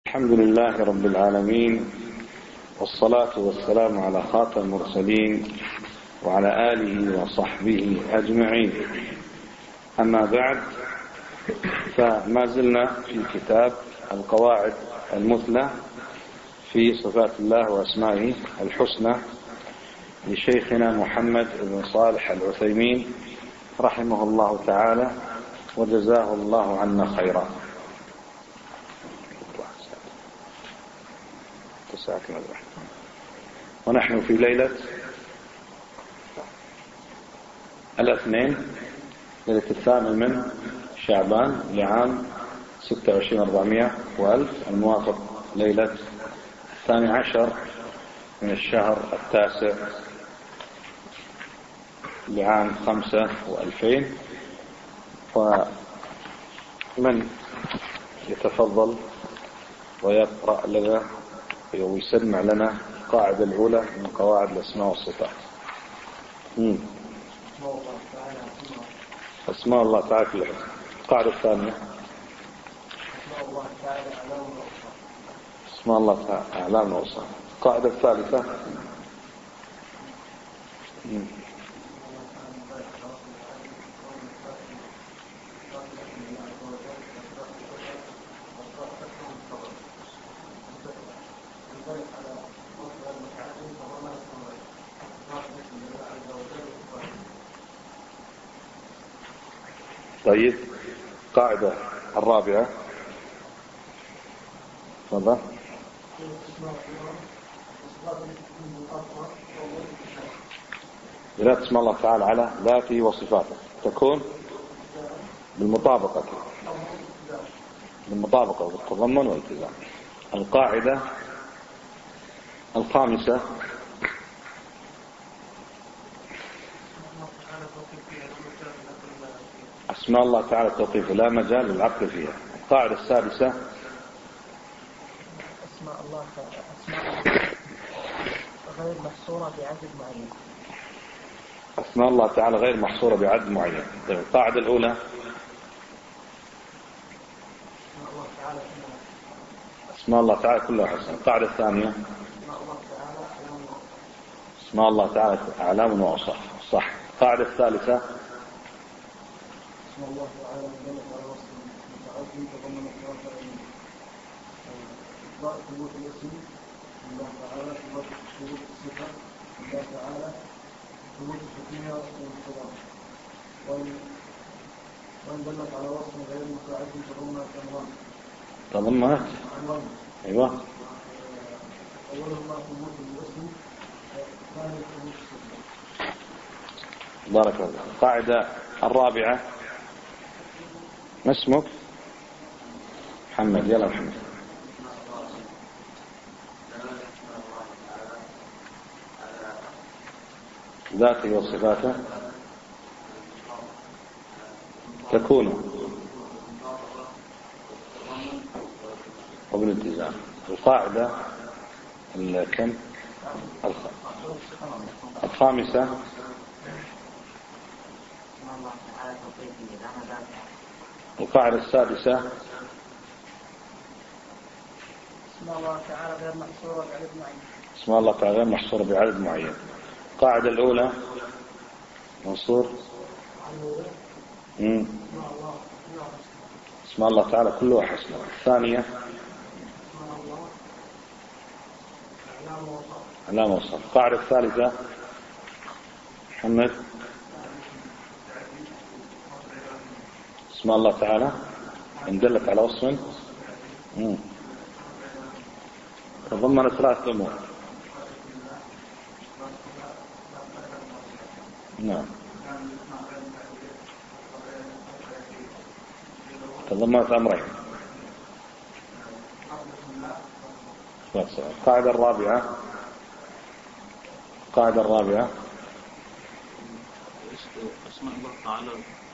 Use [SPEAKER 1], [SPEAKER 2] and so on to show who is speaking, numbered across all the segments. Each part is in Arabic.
[SPEAKER 1] الحمد لله رب العالمين، والصلاة والسلام على خاتم المرسلين وعلى آله وصحبه أجمعين. أما بعد، فما زلنا في كتاب القواعد المثلى في صفات الله وأسمائه الحسنى لشيخنا محمد بن صالح العثيمين رحمه الله تعالى وجزاه الله عنا خيرا. ونحن في ليلة الاثنين، ليلة 8 من شعبان لعام 26/400 الموافق ليلة 12 من الشهر 9 لعام 5 و2000. ومن يتفضل ويقرأ لنا ويسمع لنا القاعدة الأولى من قواعد الأسماء والصفات. أسماء الله تعالى كلها. القاعدة الثانية أسماء الله تعالى أعلام وأوصاف. القاعدة الثالثة طيب. القاعدة الرابعة ماذا؟ دلالة اسم الله تعالى على ذاته وصفاته تكون بالمطابقة والتضمن والالتزام. القاعدة الخامسة أسماء الله تعالى التوقيف لا مجال للعقل فيها. القاعدة السادسة
[SPEAKER 2] أسماء الله غير محصورة بعدد معين.
[SPEAKER 1] أسماء الله تعالى غير محصورة بعدد معين. القاعدة الأولى أسماء الله تعالى كلها حسنى. القاعدة الثانية أسماء الله تعالى أعلام وأوصاف. صح. القاعدة الثالثة
[SPEAKER 2] الله تعالى دلت على وصف متعدي تضمن إطلاق ثبوت الاسم الله تعالى، ثبوت الصفة الله تعالى، ثبوت الحكمية والانتظام. وإن دلت على وصف غير متعدي
[SPEAKER 1] تضمنت أيوة.
[SPEAKER 2] أولهما ثبوت الاسم، ثاني ثبوت الصفة.
[SPEAKER 1] بارك الله. القاعدة الرابعة ما اسمك؟ محمد. يلا محمد. ذاته وصفاته تكون وبالالتزام. القاعدة الكم الخامسة القاعدة السادسة
[SPEAKER 2] اسم الله تعالى غير محصورة بعدد معين.
[SPEAKER 1] اسم الله تعالى غير محصورة بعدد معين. القاعدة الأولى منصور اسم الله تعالى كلها حسنى. الثانية أعلام وأوصاف. القاعدة الثالثة محمد اسم الله تعالى إن دلت على وصف تضمن 3 أمور. نعم. تضمنت أمرين. القاعدة الرابعة
[SPEAKER 3] اسماء الله تعالى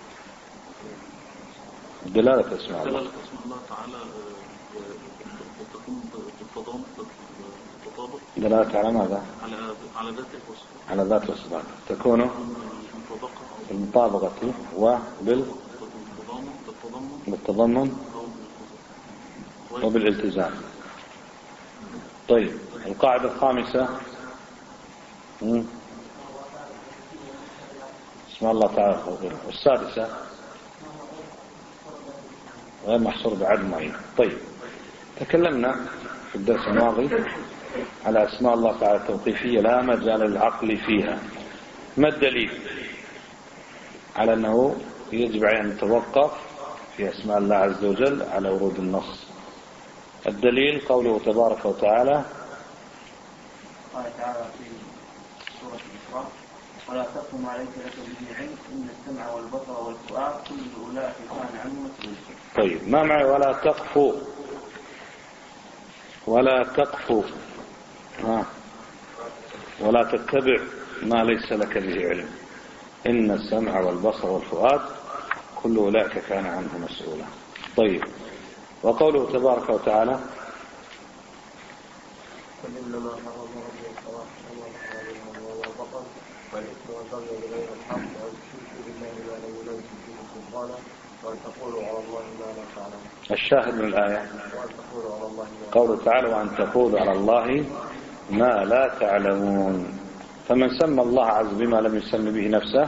[SPEAKER 1] دلالة اسماء الله
[SPEAKER 3] تعالى تكون بالتضامن بالتطابق.
[SPEAKER 1] دلالة على ماذا؟
[SPEAKER 3] على ذات الوصف.
[SPEAKER 1] على ذات الصفات تكون بالمطابقة بالتضمن وبالالتزام. طيب القاعدة الخامسة اسم الله تعالى والسادسة غير محصور بعدد معين. طيب تكلمنا في الدرس الماضي على أسماء الله تعالى التوقيفية لا مجال للعقل فيها. ما الدليل على أنه يجب علينا أن نتوقف في أسماء الله عز وجل على ورود النص؟ الدليل قوله تبارك وتعالى
[SPEAKER 4] قال تعالى في سورة الإسراء ولا تقف ما ليس لك به علم إن السمع والبصر والفؤاد كل أولئك كان عنه مسؤولا.
[SPEAKER 1] طيب ما معنى ولا تقف؟ ولا تقف ولا تتبع ما ليس لك به علم إن السمع والبصر والفؤاد كل أولئك كان عنه مسؤولا. طيب وقوله تبارك وتعالى
[SPEAKER 2] إنما حرم ربي الفواحش والبطن والإثم والبغي بغير الحق وأن تشركوا بالله ما لم ينزل به سلطانا وأن تقولوا على الله ما لا تعلمون.
[SPEAKER 1] الشاهد من الآية
[SPEAKER 2] وأن تقولوا على الله
[SPEAKER 1] قوله تعالى وأن تقولوا على الله ما لا تعلمون. فمن سمى الله عز بما لم يسمي به نفسه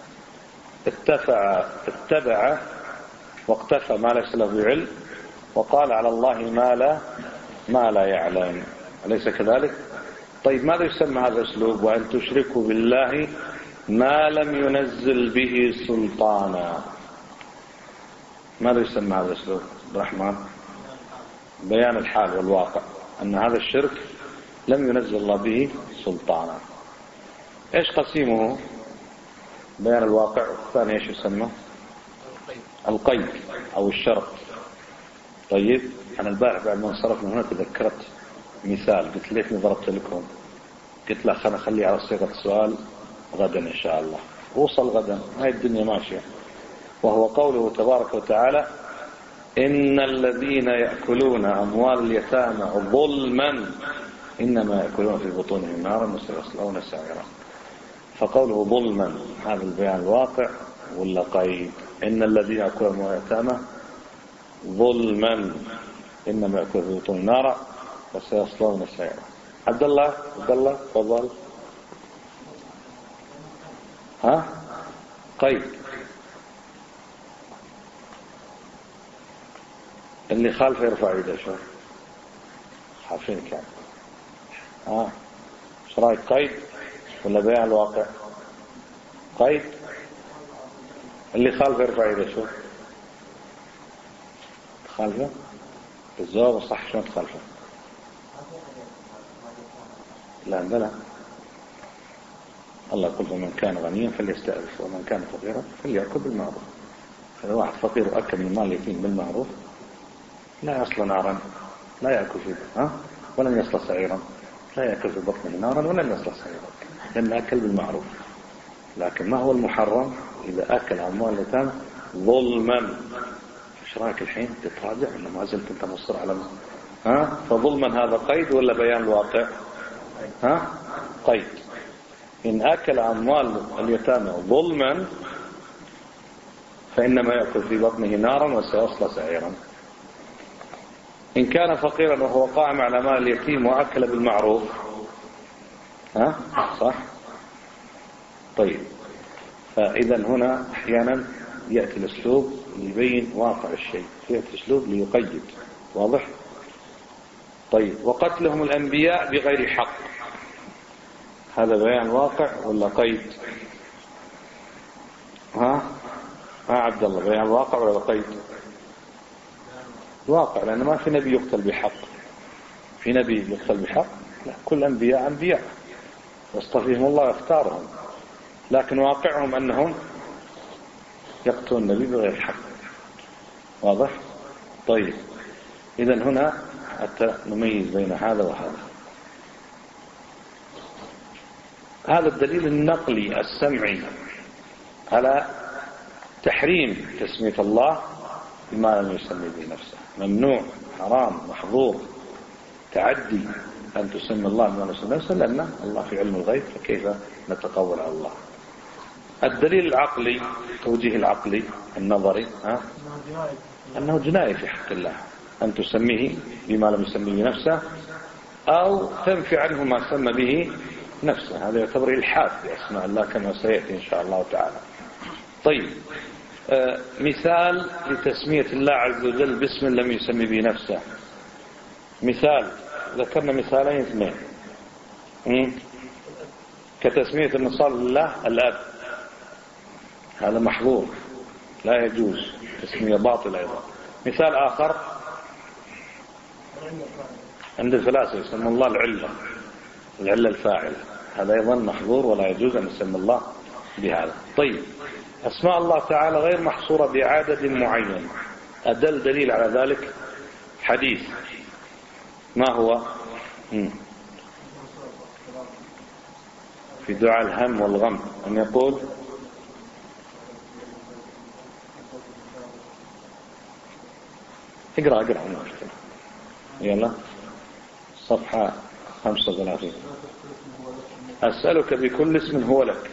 [SPEAKER 1] اتبع واقتفى ما ليس له بعلم وقال على الله ما لا يعلم. أليس كذلك؟ طيب ماذا يسمى هذا الأسلوب؟ وأن تشركوا بالله ما لم ينزل به سلطانا. ماذا يسمى هذا الأسلوب الرحمن؟ بيان الحال والواقع أن هذا الشرك لم ينزل الله به سلطانا. إيش قسيمه؟ بيان الواقع. الثاني إيش يسمى؟ القيد أو الشرط. طيب أنا البارح بعد ما انصرف من هنا تذكرت مثال قلت ليتني ضربت لكم، قلت لا خلنا نخليه على صيغة السؤال غدا إن شاء الله. وصل غدا هاي الدنيا ماشية. وهو قوله تبارك وتعالى إن الذين يأكلون أموال اليتامى ظلما إنما يأكلون في بطونهم نارا وسيصلون سعيرا. فقوله ظلما هذا البيان الواقع ولا قيد؟ إن الذين يأكلون أموال اليتامى ظلما إنما يأكلون في بطونهم نارا وسيصلون سعيرا. عبد الله تفضل. قيد اللي خالفه يرفع يده. شو عارفين كان ايش رايك؟ قيد ولا بيان الواقع؟ قيد. اللي خالفه يرفع يده. شو تخالفه؟ الجواب صح. شلون تخالفه؟ لا بلى. الله يقول فمن كان غنيا فليستأذف ومن كان فقيرا فليأكل بالمعروف. إذا واحد فقير وأكل من مال اليتيم بالمعروف لا يصل نارا لا يأكل فيه ولن يصل سعيرا لا يأكل في بطنه نارا ولن يصل سعيرا لأن أكل بالمعروف. لكن ما هو المحرم؟ إذا أكل أموال اليتامى ظلما. ايش رايك الحين تتراجع ولا ما زلت انت مصر على فظلما هذا قيد ولا بيان الواقع؟ قيد. إن أكل أموال اليتامى ظلما فإنما يأكل في بطنه نارا وسيصلى سعيرا. إن كان فقيرا وهو قائم على مال اليتيم وأكل بالمعروف صح؟ طيب فإذا هنا أحيانا يأتي الأسلوب ليبين واقع الشيء، يأتي الأسلوب ليقيد. واضح؟ طيب وقتلهم الأنبياء بغير حق هذا بيان واقع ولا قيد؟ عبد الله بيان واقع ولا قيد؟ واقع، لأن ما في نبي يقتل بحق. في نبي يقتل بحق؟ لا، كل أنبياء يصطفيهم الله يختارهم، لكن واقعهم أنهم يقتلون النبي بغير حق. واضح؟ طيب إذا هنا حتى نميز بين هذا وهذا. هذا الدليل النقلي السمعي على تحريم تسمية الله بما لم يسمي به نفسه. ممنوع، حرام، محظور، تعدي أن تسمي الله بما لم يسمي نفسه، لأن الله في علم الغيب، فكيف نتقول على الله؟ الدليل العقلي، التوجيه العقلي النظري أنه جناية في حق الله أن تسميه بما لم يسمي بنفسه أو تنفي عنه ما سمى به نفسه. هذا يعتبر إلحاد بأسماء الله كما سيأتي إن شاء الله تعالى. طيب، مثال لتسمية الله عز وجل باسم لم يسمي به نفسه. مثال، ذكرنا مثالين اثنين كتسمية النصارى لله الأب، هذا محظور لا يجوز، تسمية باطلة أيضا. مثال آخر عند الفلاسفة يسمى الله العلة الفاعلة، هذا أيضا محظور ولا يجوز أن يسمى الله بهذا. طيب، أسماء الله تعالى غير محصورة بعدد معين. أدل دليل على ذلك حديث، ما هو؟ في دعاء الهم والغم أن يقول اقرأ يلا صفحة 35. أسألك بكل اسم هو لك.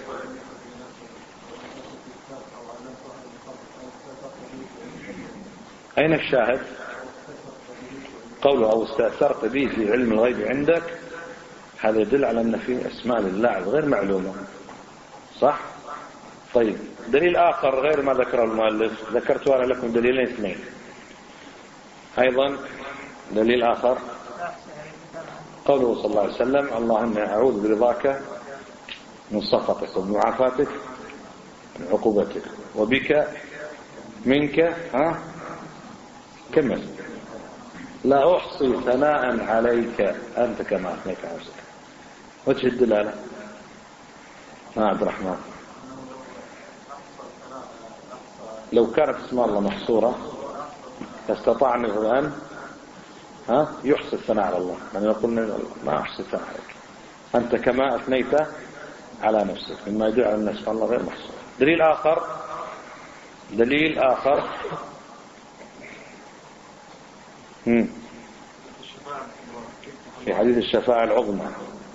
[SPEAKER 1] أين الشاهد؟ قوله أو استأثرت به في علم الغيب عندك، هذا يدل على أن في أسماء لله غير معلومة، صح؟ طيب، دليل آخر غير ما ذكر المؤلف، ذكرت أنا لكم دليلين اثنين أيضا. دليل آخر قوله صلى الله عليه وسلم اللهم أعوذ برضاك من سخطك وبمعافاتك من عقوبتك وبك منك كمل لا أحصي ثناء عليك أنت كما أثنيت على نفسك. وجه الدلالة عبد الرحمن، لو كانت اسماء الله محصورة استطاع أن يحصي الثناء على الله، من يقول ما أحصي الثناء عليك أنت كما أثنيت على نفسك، مما يدل على أن اسماء الله غير محصورة. دليل آخر في حديث الشفاعة العظمى.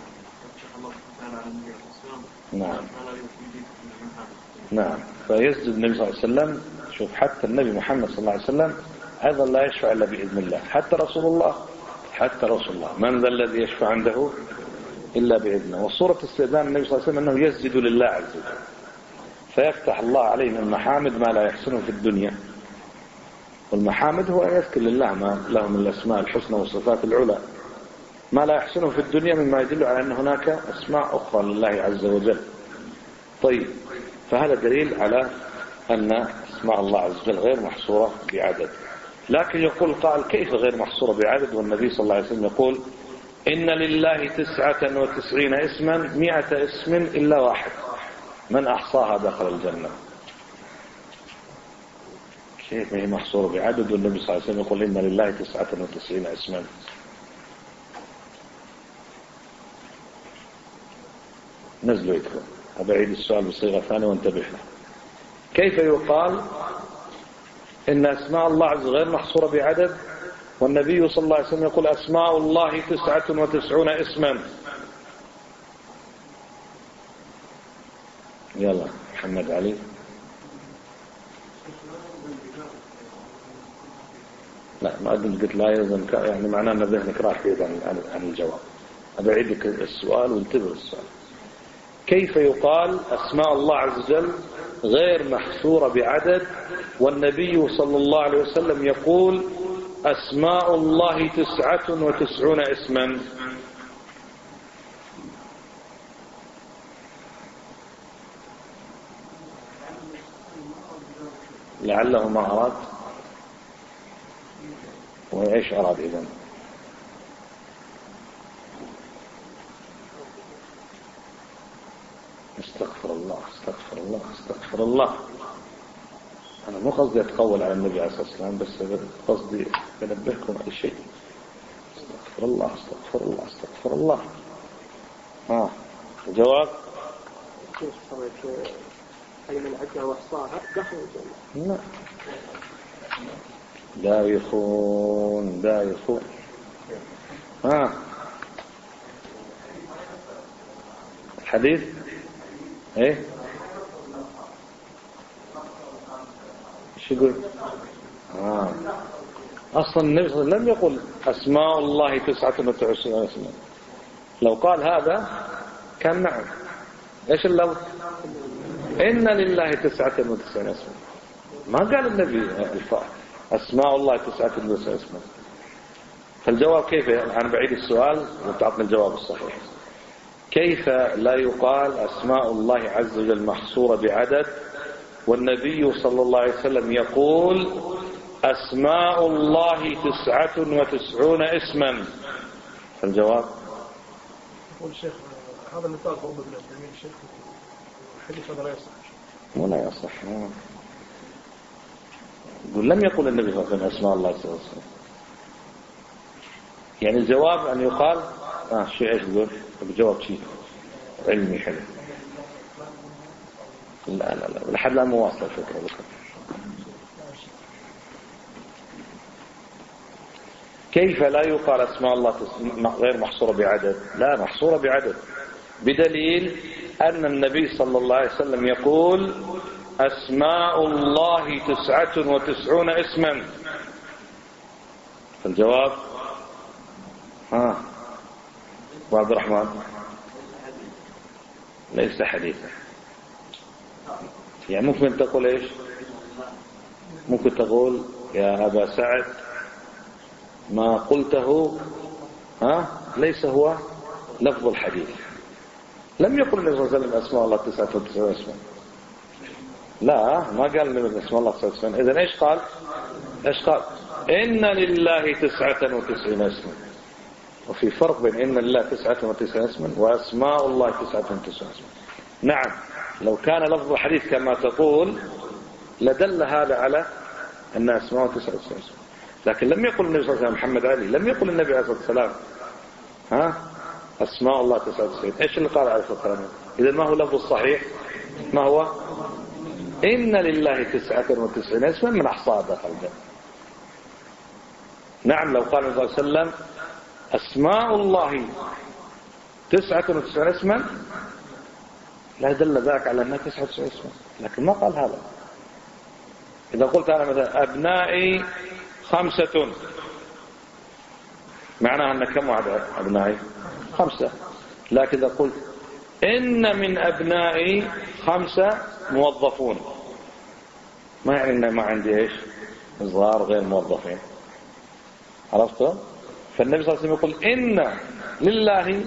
[SPEAKER 1] نعم، فيسجد النبي صلى الله عليه وسلم. شوف، حتى النبي محمد صلى الله عليه وسلم أيضا لا يشفع إلا بإذن الله، حتى رسول الله من ذا الذي يشفع عنده إلا بإذنه. وصورة استئذان النبي صلى الله عليه وسلم أنه يسجد لله عز وجل، فيفتح الله عليه من محامد ما لا يحسنه في الدنيا. والمحامد هو أن يذكر لله ما له من الأسماء الحسنى والصفات العلى، ما لا يحسنه في الدنيا مما يدل على أن هناك أسماء أخرى لله عز وجل. طيب، فهذا دليل على أن أسماء الله عز وجل غير محصورة بعدد. لكن يقول قال كيف غير محصورة بعدد والنبي صلى الله عليه وسلم يقول إن لله 99 اسما 100 اسم إلا واحد من أحصاها دخل الجنة. كيف هي محصورة بعدد والنبي صلى الله عليه وسلم يقول إن لله 99 اسما؟ نزلوا يكرم. أبعيد السؤال بصيغة ثانية وانتبه له. كيف يقال إن أسماء الله عز وجل غير محصورة بعدد والنبي صلى الله عليه وسلم يقول أسماء الله 99 اسما؟ يلا محمد علي. لا، ما قلت لا يلزم، يعني معناه أن ذهنك راح بعيد عن الجواب. أبعيد لك السؤال وانتبه السؤال. كيف يقال أسماء الله عز وجل غير محصورة بعدد والنبي صلى الله عليه وسلم يقول أسماء الله 99 اسما؟ لعله ما أراد. وإيش أراد إذن؟ استغفر الله. أنا مو قصدي أتقول على النبي عليه الصلاة والسلام، بس قصدي بنبهكم على شيء. استغفر الله. الجواب
[SPEAKER 2] أي من عدها وأحصاها دخل الجنة.
[SPEAKER 1] لا يخون. الحديث ايه ايش يقول؟ أصلا النبي صلى الله عليه وسلم لم يقل أسماء الله 99 اسما. لو قال هذا كان نعم. إيش اللفظ؟ إن لله 99 اسما. ما قال النبي أسماء الله 99 اسما. فالجواب كيف؟ أنا بعيد السؤال وتعطني الجواب الصحيح. كيف لا يقال أسماء الله عز وجل محصورة بعدد والنبي صلى الله عليه وسلم يقول أسماء الله 99 اسما؟ الجواب
[SPEAKER 2] يقول الشيخ هذا النطاق ضرب ابن عثيمين الشيخ الحديث هذا لا يصح.
[SPEAKER 1] ولا يصح. يقول لم يقل النبي صلى الله عليه وسلم أسماء الله 99. يعني الجواب أن يقال شيء ايش تقول؟ الجواب شيء علمي حلو. لا لحد الآن مو واصل الفكرة. كيف لا يقال أسماء الله غير محصورة بعدد؟ لا، محصورة بعدد، بدليل أن النبي صلى الله عليه وسلم يقول أسماء الله 99 اسما. الجواب عبد الرحمن ليس حديثا. يعني ممكن تقول ايش؟ ممكن تقول يا أبا سعد ما قلته ليس هو لفظ الحديث. لم يقل النبي صلى الله عليه وسلم أسماء الله 99 اسما. لا، ما قال النبي أسماء الله 99. إذن ايش قال؟ إن لله 99 اسما. وفي فرق بين إن لله 99 اسما وأسماء الله 99 اسما. نعم، لو كان لفظ الحديث كما تقول لدل هذا على أن أسماء 99 اسما، لكن لم يقل النبي صلى الله عليه وسلم محمد علي، لم يقل النبي عليه الصلاة والسلام أسماء الله 99. إيش اللي قال عليه الصلاة والسلام؟ إذا ما هو لفظ الصحيح؟ ما هو؟ إن لله 99 اسما من أحصاها دخل الجنة. نعم، لو قال النبي صلى الله عليه وسلم أسماء الله 99 اسما لا دل ذلك على أنها 99 اسما، لكن ما قال هذا. إذا قلت أنا مثلا أبنائي 5، معناها أن كم واحد أبنائي؟ 5. لكن إذا قلت إن من أبنائي 5 موظفون، ما يعني أن ما عندي إيش؟ صغار غير موظفين. عرفتوا؟ فالنبي صلى الله عليه وسلم يقول إن لله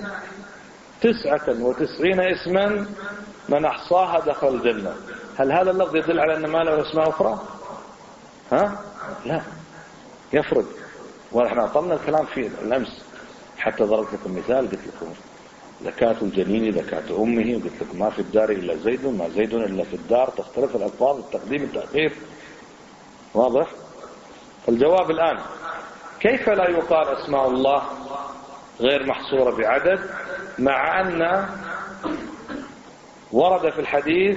[SPEAKER 1] 99 اسما من أحصاها دخل الجنة. هل هذا اللفظ يدل على أن ما له أسماء أخرى؟ لا، يفرق. ونحن أطلنا الكلام في الأمس حتى ضربت لكم مثال، قلت لكم زكاة الجنين زكاة أمه، وقلت لكم ما في الدار إلا زيد، ما زيد إلا في الدار، تختلف الألفاظ التقديم التأخير. واضح؟ الجواب الآن كيف لا يقال أسماء الله غير محصورة بعدد مع أن ورد في الحديث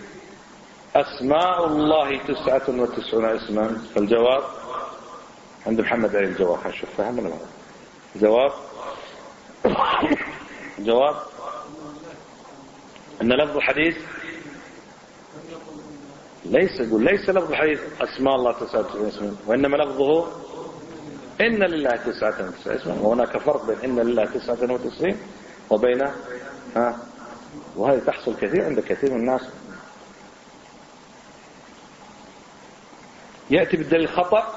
[SPEAKER 1] أسماء الله 99 اسما؟ فالجواب عند محمد علي. الجواب هنشوف فهمنا هذا. جواب أن لفظ الحديث ليس لفظ الحديث أسماء الله 99 اسما، وإنما لفظه إن لله 99 اسما. وهناك فرق بين إن لله 99 وبين وهذه تحصل كثير عند كثير من الناس. يأتي بالدليل الخطأ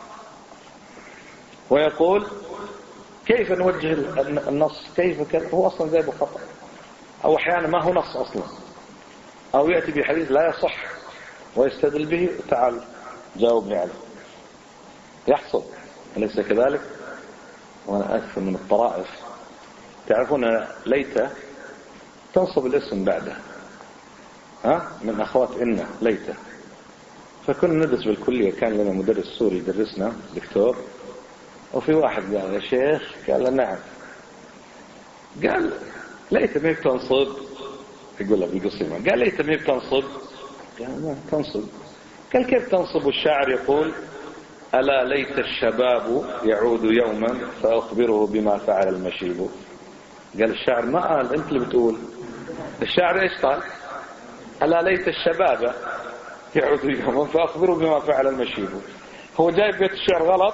[SPEAKER 1] ويقول كيف نوجه النص؟ كيف هو أصلا جايبه خطأ، أو أحيانا ما هو نص أصلا، أو يأتي بحديث لا يصح ويستدل به. تعال جاوبني عليه. يحصل، أليس كذلك؟ وأنا أكثر من الطرائف. تعرفون ليت تنصب الاسم بعده، من أخوات إن ليت. فكنا ندرس بالكلية، كان لنا مدرس سوري يدرسنا دكتور، وفي واحد قال يا شيخ، قال نعم، قال ليت ميك تنصب، يقول له بالقصيمة، قال ليت ميك تنصب، قال ما تنصب، قال كيف تنصب؟ والشاعر يقول ألا ليت الشباب يعود يوما فأخبره بما فعل المشيب. قال الشاعر ما قال، أنت اللي بتقول. الشاعر إيش قال؟ ألا ليت الشباب يعود يوما فأخبره بما فعل المشيب. هو جايب بيت الشعر غلط،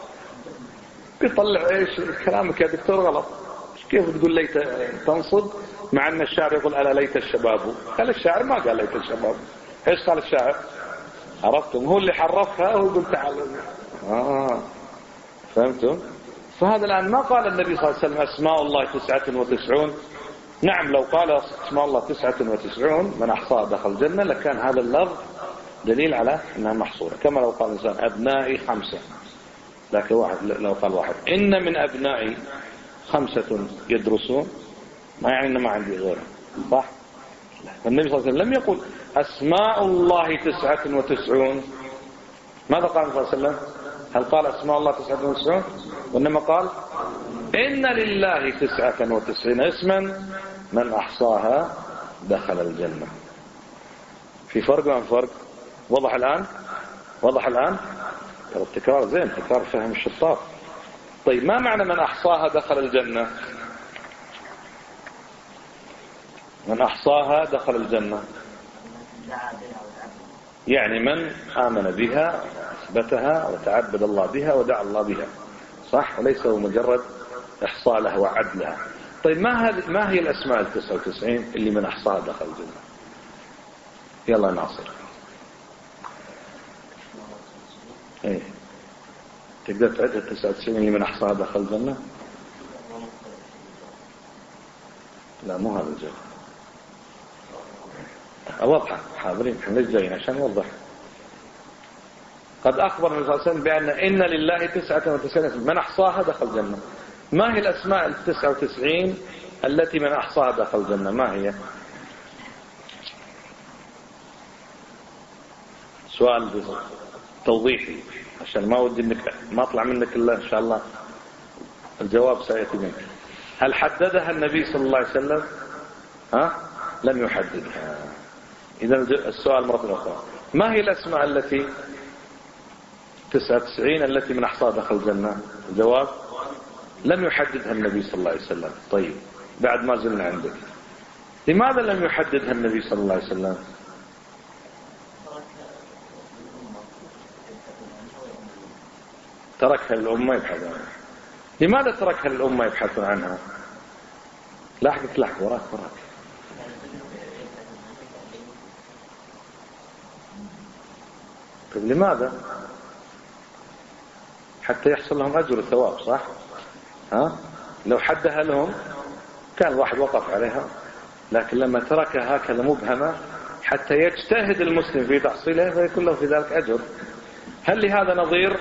[SPEAKER 1] يطلع ايش كلامك يا دكتور غلط. كيف تقول ليت تنصب مع ان الشاعر يقول الا ليت الشباب؟ قال الشاعر ما قال ليت الشباب. ايش قال الشاعر؟ عرفتم؟ هو اللي حرفها وهو يقول تعالوا. فهمتم؟ فهذا الآن ما قال النبي صلى الله عليه وسلم أسماء الله 99. نعم لو قال أسماء الله 99 من أحصاها دخل الجنة لكان هذا اللفظ دليل على أنها محصورة. كما لو قال الإنسان أبنائي 5، لكن لو قال واحد إن من أبنائي 5 يدرسون، ما يعني أن ما عندي غيره، صح؟ النبي صلى الله عليه وسلم لم يقل أسماء الله 99. ماذا قال صلى الله عليه وسلم؟ هل قال أسماء الله 99؟ وإنما قال إن لله 99 اسما من أحصاها دخل الجنة. في فرق ولا فرق؟ وضح الآن؟ وضح الآن؟ التكرار زين، تكرار فهم الشطار. طيب ما معنى من أحصاها دخل الجنة؟ من أحصاها دخل الجنة يعني من آمن بها أثبتها وتعبد الله بها ودعا الله بها، صح؟ وليس هو مجرد إحصاء لها وعد لها. طيب ما هي الأسماء 99 اللي من أحصاها دخل الجنة؟ يلا ناصر. ايه تقدر تعد 99 اللي من أحصاها دخل الجنة؟ لا مو هذا الجواب. أوضح حاضرين احنا ليش جايين عشان نوضح. قد أخبر النبي صلى الله عليه وسلم بأن إن لله 99 اسم من أحصاها دخل الجنة. ما هي الأسماء 99 التي من أحصاها دخل الجنة؟ ما هي؟ سؤال توضيحي عشان ما ودي انك ما اطلع منك الا ان شاء الله الجواب سيأتي منك. هل حددها النبي صلى الله عليه وسلم؟ لم يحددها. إذا السؤال مرة أخرى، ما هي الأسماء التي 99 التي من أحصاها دخل الجنة؟ الجواب لم يحددها النبي صلى الله عليه وسلم. طيب بعد ما زلنا عندك، لماذا لم يحددها النبي صلى الله عليه وسلم؟ تركها للأمة يبحثون عنها. لماذا تركها للأمة يبحثون عنها؟ لاحق وراك. طيب لماذا؟ حتى يحصل لهم أجر وثواب، صح؟ لو حدها لهم كان واحد وقف عليها، لكن لما تركها هكذا مبهمة حتى يجتهد المسلم في تحصيلها فيكون له في ذلك أجر. هل لهذا نظير؟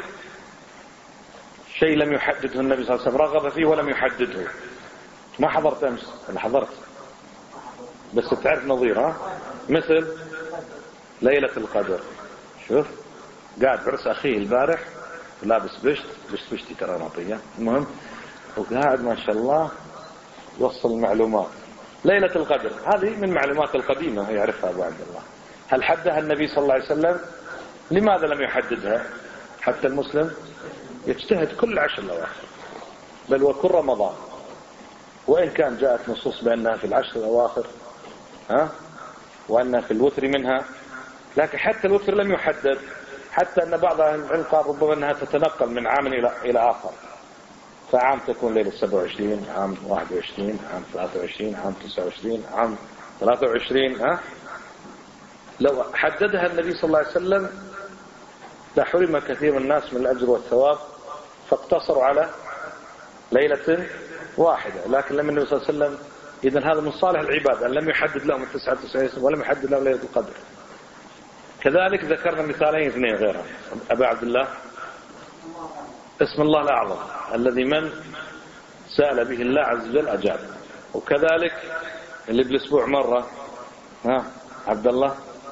[SPEAKER 1] شيء لم يحدده النبي صلى الله عليه وسلم، رغب فيه ولم يحدده. ما حضرت أمس؟ أنا حضرت بس تعرف نظير. مثل ليلة القدر. شوف قاعد بعرس أخيه البارح لابس بشتي ترى نطية، المهم وقاعد ما شاء الله يوصل المعلومات. ليلة القدر هذه من معلومات القديمة يعرفها أبو عبد الله. هل حدها النبي صلى الله عليه وسلم؟ لماذا لم يحددها؟ حتى المسلم يجتهد كل 10 الأواخر بل وكل رمضان، وإن كان جاءت نصوص بأنها في 10 الأواخر وأنها في الوتر منها، لكن حتى الوتر لم يحدد. حتى أن بعض أهل العلم قال ربما أنها تتنقل من عام إلى آخر، فعام تكون ليلة 27، عام 21، عام 23، عام 29، عام 23. لو حددها النبي صلى الله عليه وسلم لحرم كثير من الناس من الأجر والثواب، فاقتصروا على ليلة واحدة. لكن لما النبي صلى الله عليه وسلم، إذن هذا من صالح العباد أن لم يحدد لهم 99 ولم يحدد لهم ليلة القدر. كذلك ذكرنا مثالين 2 غيرها. أبا عبد الله، اسم الله الأعظم الذي من سأل به الله عز وجل أجاب. وكذلك اللي بالأسبوع مرة عبد الله،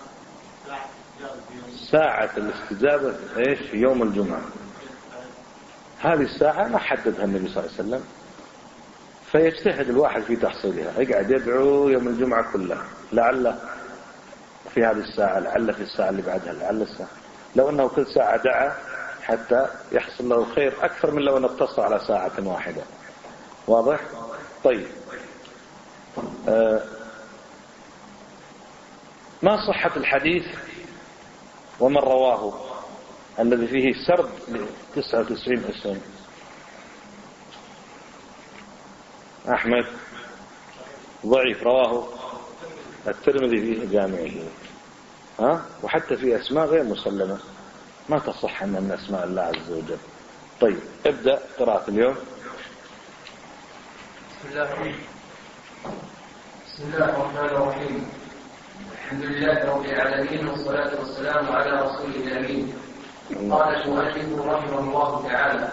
[SPEAKER 1] ساعة الاستجابة ايش؟ في يوم الجمعة. هذه الساعة ما حددها النبي صلى الله عليه وسلم، فيجتهد الواحد في تحصيلها، يقعد يدعو يوم الجمعة كلها، لعل في هذه الساعة، لعل في الساعة اللي بعدها، لعل الساعة. لو أنه كل ساعة دعا حتى يحصل له خير أكثر من لو أنه اقتصر على ساعة واحدة. واضح؟ طيب ما صحة الحديث ومن رواه؟ الذي فيه سرد ل 99 اسم؟ أحمد ضعيف، رواه الترمذي في جامعه. وحتى في أسماء غير مسلمة ما تصح من أسماء الله عز وجل. طيب ابدأ قراءة اليوم.
[SPEAKER 5] بسم الله الرحمن الرحيم. الحمد لله رب العالمين، والصلاة والسلام على رسول الأمين. قال المؤلف رحمه الله تعالى: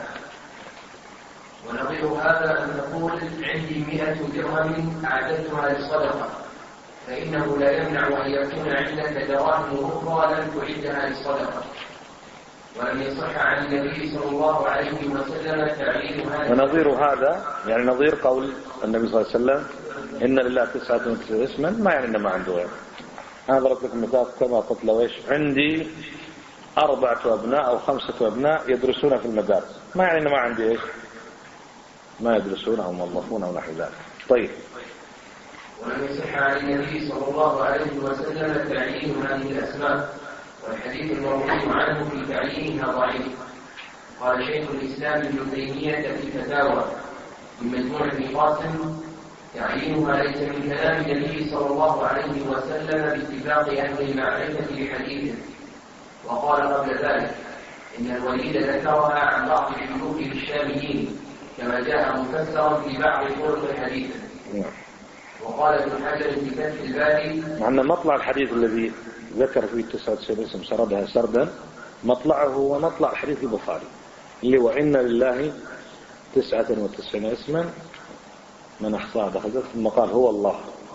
[SPEAKER 5] ونظير هذا أن نقول عندي 100 درهم أعددتها للصدقة، فإنه لا يمنع أن يكون عندك دراهم أخرى لم تعدها للصدقة، ولم يصح عن النبي صلى الله عليه وسلم تعيين هذا.
[SPEAKER 1] ونظير هذا يعني نظير قول النبي صلى الله عليه وسلم: إن لله 99 اسما، ما يعني إنه ما عنده غير. أنا ضربت لكم مثال كما قلت له: إيش عندي 4 أبناء أو 5 أبناء يدرسون في المدارس، ما يعني إنه ما عندي إيش ما يدرسون أو موظفون أو نحو ذلك. طيب.
[SPEAKER 5] ولم يصح عن النبي صلى الله عليه وسلم تعيين هذه الأسماء، والحديث المروي عنه في تعيينها ضعيف. قال شيخ الإسلام ابن تيمية في الفتاوى في مجموع ابن قاسم: تعيينها ليس من كلام النبي صلى الله عليه وسلم باتفاق أهل المعرفة بحديثه. وقال قبل ذلك إن الوليد ذكرها عن بعض شيوخ الشاميين كما جاء مفسرا في بعض طرق الحديث. وقال ابن حجر في فتح الباري:
[SPEAKER 1] مع أن مطلع الحديث الذي ذكر فيه 99 اسم سردها سردا، مطلعه هو مطلع الحديث البخاري اللي وإن لله 99 اسما من أحصاها دخل. ثم قال: هو الله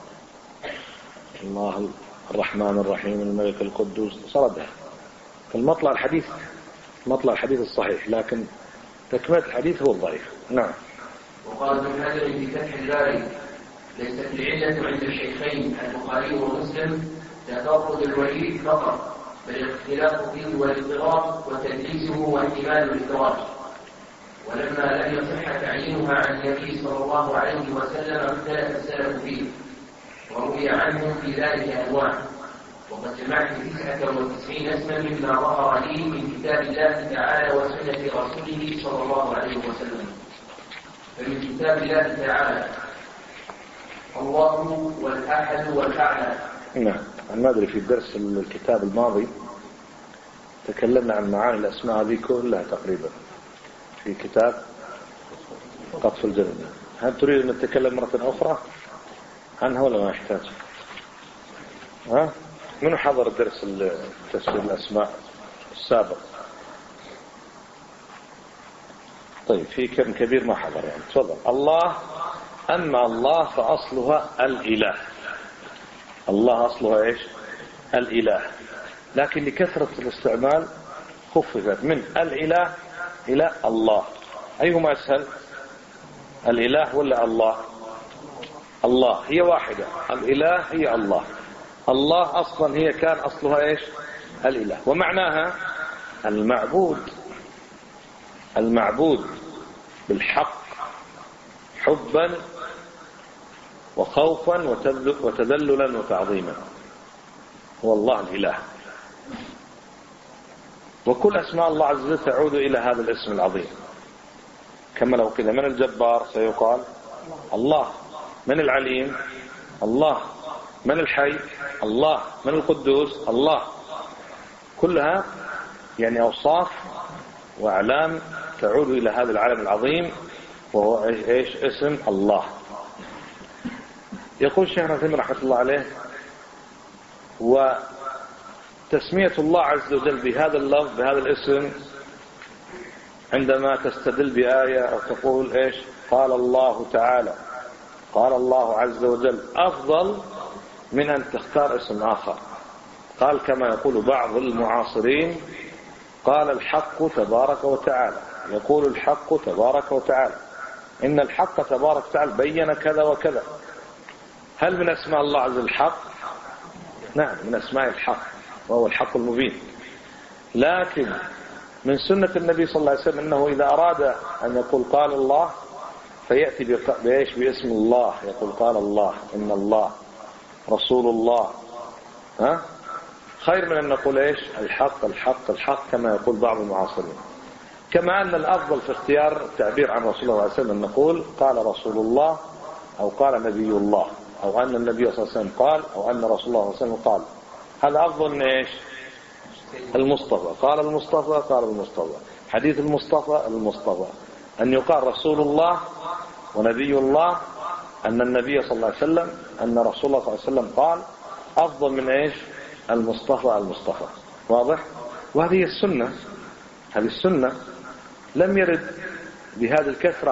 [SPEAKER 1] الرحمن الرحيم الملك القدوس، سردها. فالمطلع الحديث مطلع الحديث الصحيح، لكن تكملة الحديث هو الضعيف. نعم.
[SPEAKER 5] وقال ابن حجر في فتح الباري: ليست العلة عند الشيخين البخاري ومسلم تفرد الوليد فقط، بل الاختلاف فيه والاضطراب وتدليسه واحتمال الإدراج. ولما لم يصح تعيينها عن النبي صلى الله عليه وسلم اختلف السلف فيه، وروي عنهم في ذلك أنواع. وقد جمعت 99 اسما مما ظهر لي من كتاب الله تعالى وسنة رسوله صلى الله عليه وسلم. فمن كتاب الله تعالى: الله والأحد والأعلى.
[SPEAKER 1] نعم. أنا ما أدري في درس الكتاب الماضي تكلمنا عن معاني الأسماء هذه كلها تقريبا في كتاب قطف الجنة. هل تريد أن نتكلم مرة أخرى عنها ولا ما يحتاج؟ منو حضر درس تفسير الأسماء السابق؟ طيب في كم كبير ما حضر يعني. تفضل. الله. أما الله فأصلها الإله. الله أصلها إيش؟ الإله، لكن لكثرة الاستعمال خففت من الإله إلى الله. أيهما أسهل؟ الإله ولا الله؟ الله هي واحدة، الإله هي الله. الله أصلا هي كان أصلها إيش؟ الإله، ومعناها المعبود بالحق حبا وخوفا وتذللا وتعظيما، هو الله الإله. وكل أسماء الله عز وجل تعود إلى هذا الاسم العظيم. كما لو قيل من الجبار سيقال الله، من العليم الله، من الحي الله، من القدوس الله. كلها يعني أوصاف وأعلام تعود إلى هذا العالم العظيم وهو إيش؟ اسم الله. يقول شيخنا ثمين رحمة الله عليه: وتسمية الله عز وجل بهذا اللفظ بهذا الاسم عندما تستدل بآية أو تقول إيش؟ قال الله تعالى، قال الله عز وجل، أفضل من أن تختار اسم آخر. قال كما يقول بعض المعاصرين: قال الحق تبارك وتعالى، يقول الحق تبارك وتعالى، إن الحق تبارك وتعالى بين كذا وكذا. هل من أسماء الله عز وجل الحق؟ نعم، من أسماء الحق وهو الحق المبين. لكن من سنة النبي صلى الله عليه وسلم أنه إذا أراد أن يقول قال الله فيأتي بإيش؟ باسم الله، يقول قال الله، إن الله، رسول الله، خير من أن نقول إيش الحق الحق الحق كما يقول بعض المعاصرين. كما أن الأفضل في اختيار التعبير عن رسول الله صلى الله عليه وسلم نقول قال رسول الله أو قال نبي الله أو أن النبي صلى الله عليه وسلم قال أو أن رسول الله صلى الله عليه وسلم قال. هذا أفضل من إيش المصطفى. قال المصطفى قال المصطفى حديث المصطفى المصطفى. أن يقال رسول الله ونبي الله أن النبي صلى الله عليه وسلم أن رسول الله صلى الله عليه وسلم قال أفضل من إيش المصطفى المصطفى. واضح؟ وهذه السنة. هذه السنة لم يرد بهذه الكثرة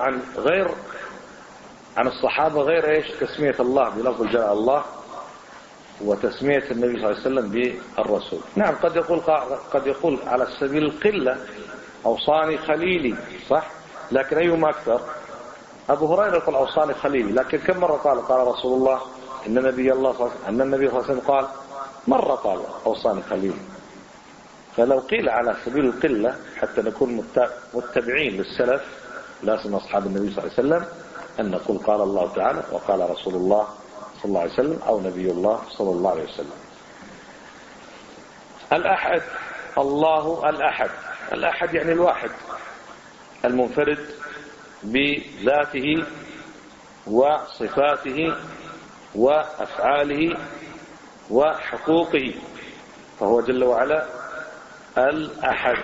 [SPEAKER 1] عن الصحابة غير إيش تسمية الله بلفظ جاء الله وتسمية النبي صلى الله عليه وسلم بالرسول. نعم قد يقول على سبيل القلة أوصاني خليلي صح، لكن أيهما أكثر؟ أبو هريرة يقول أوصاني خليلي، لكن كم مرة قال رسول الله أن النبي صلى الله عليه وسلم قال مرة قال أوصاني خليلي. فلو قيل على سبيل القلة حتى نكون متبعين للسلف لازم أصحاب النبي صلى الله عليه وسلم أن نقول قال الله تعالى وقال رسول الله صلى الله عليه وسلم أو نبي الله صلى الله عليه وسلم. الأحد الله الأحد. الأحد يعني الواحد المنفرد بذاته وصفاته وأفعاله وحقوقه، فهو جل وعلا الأحد.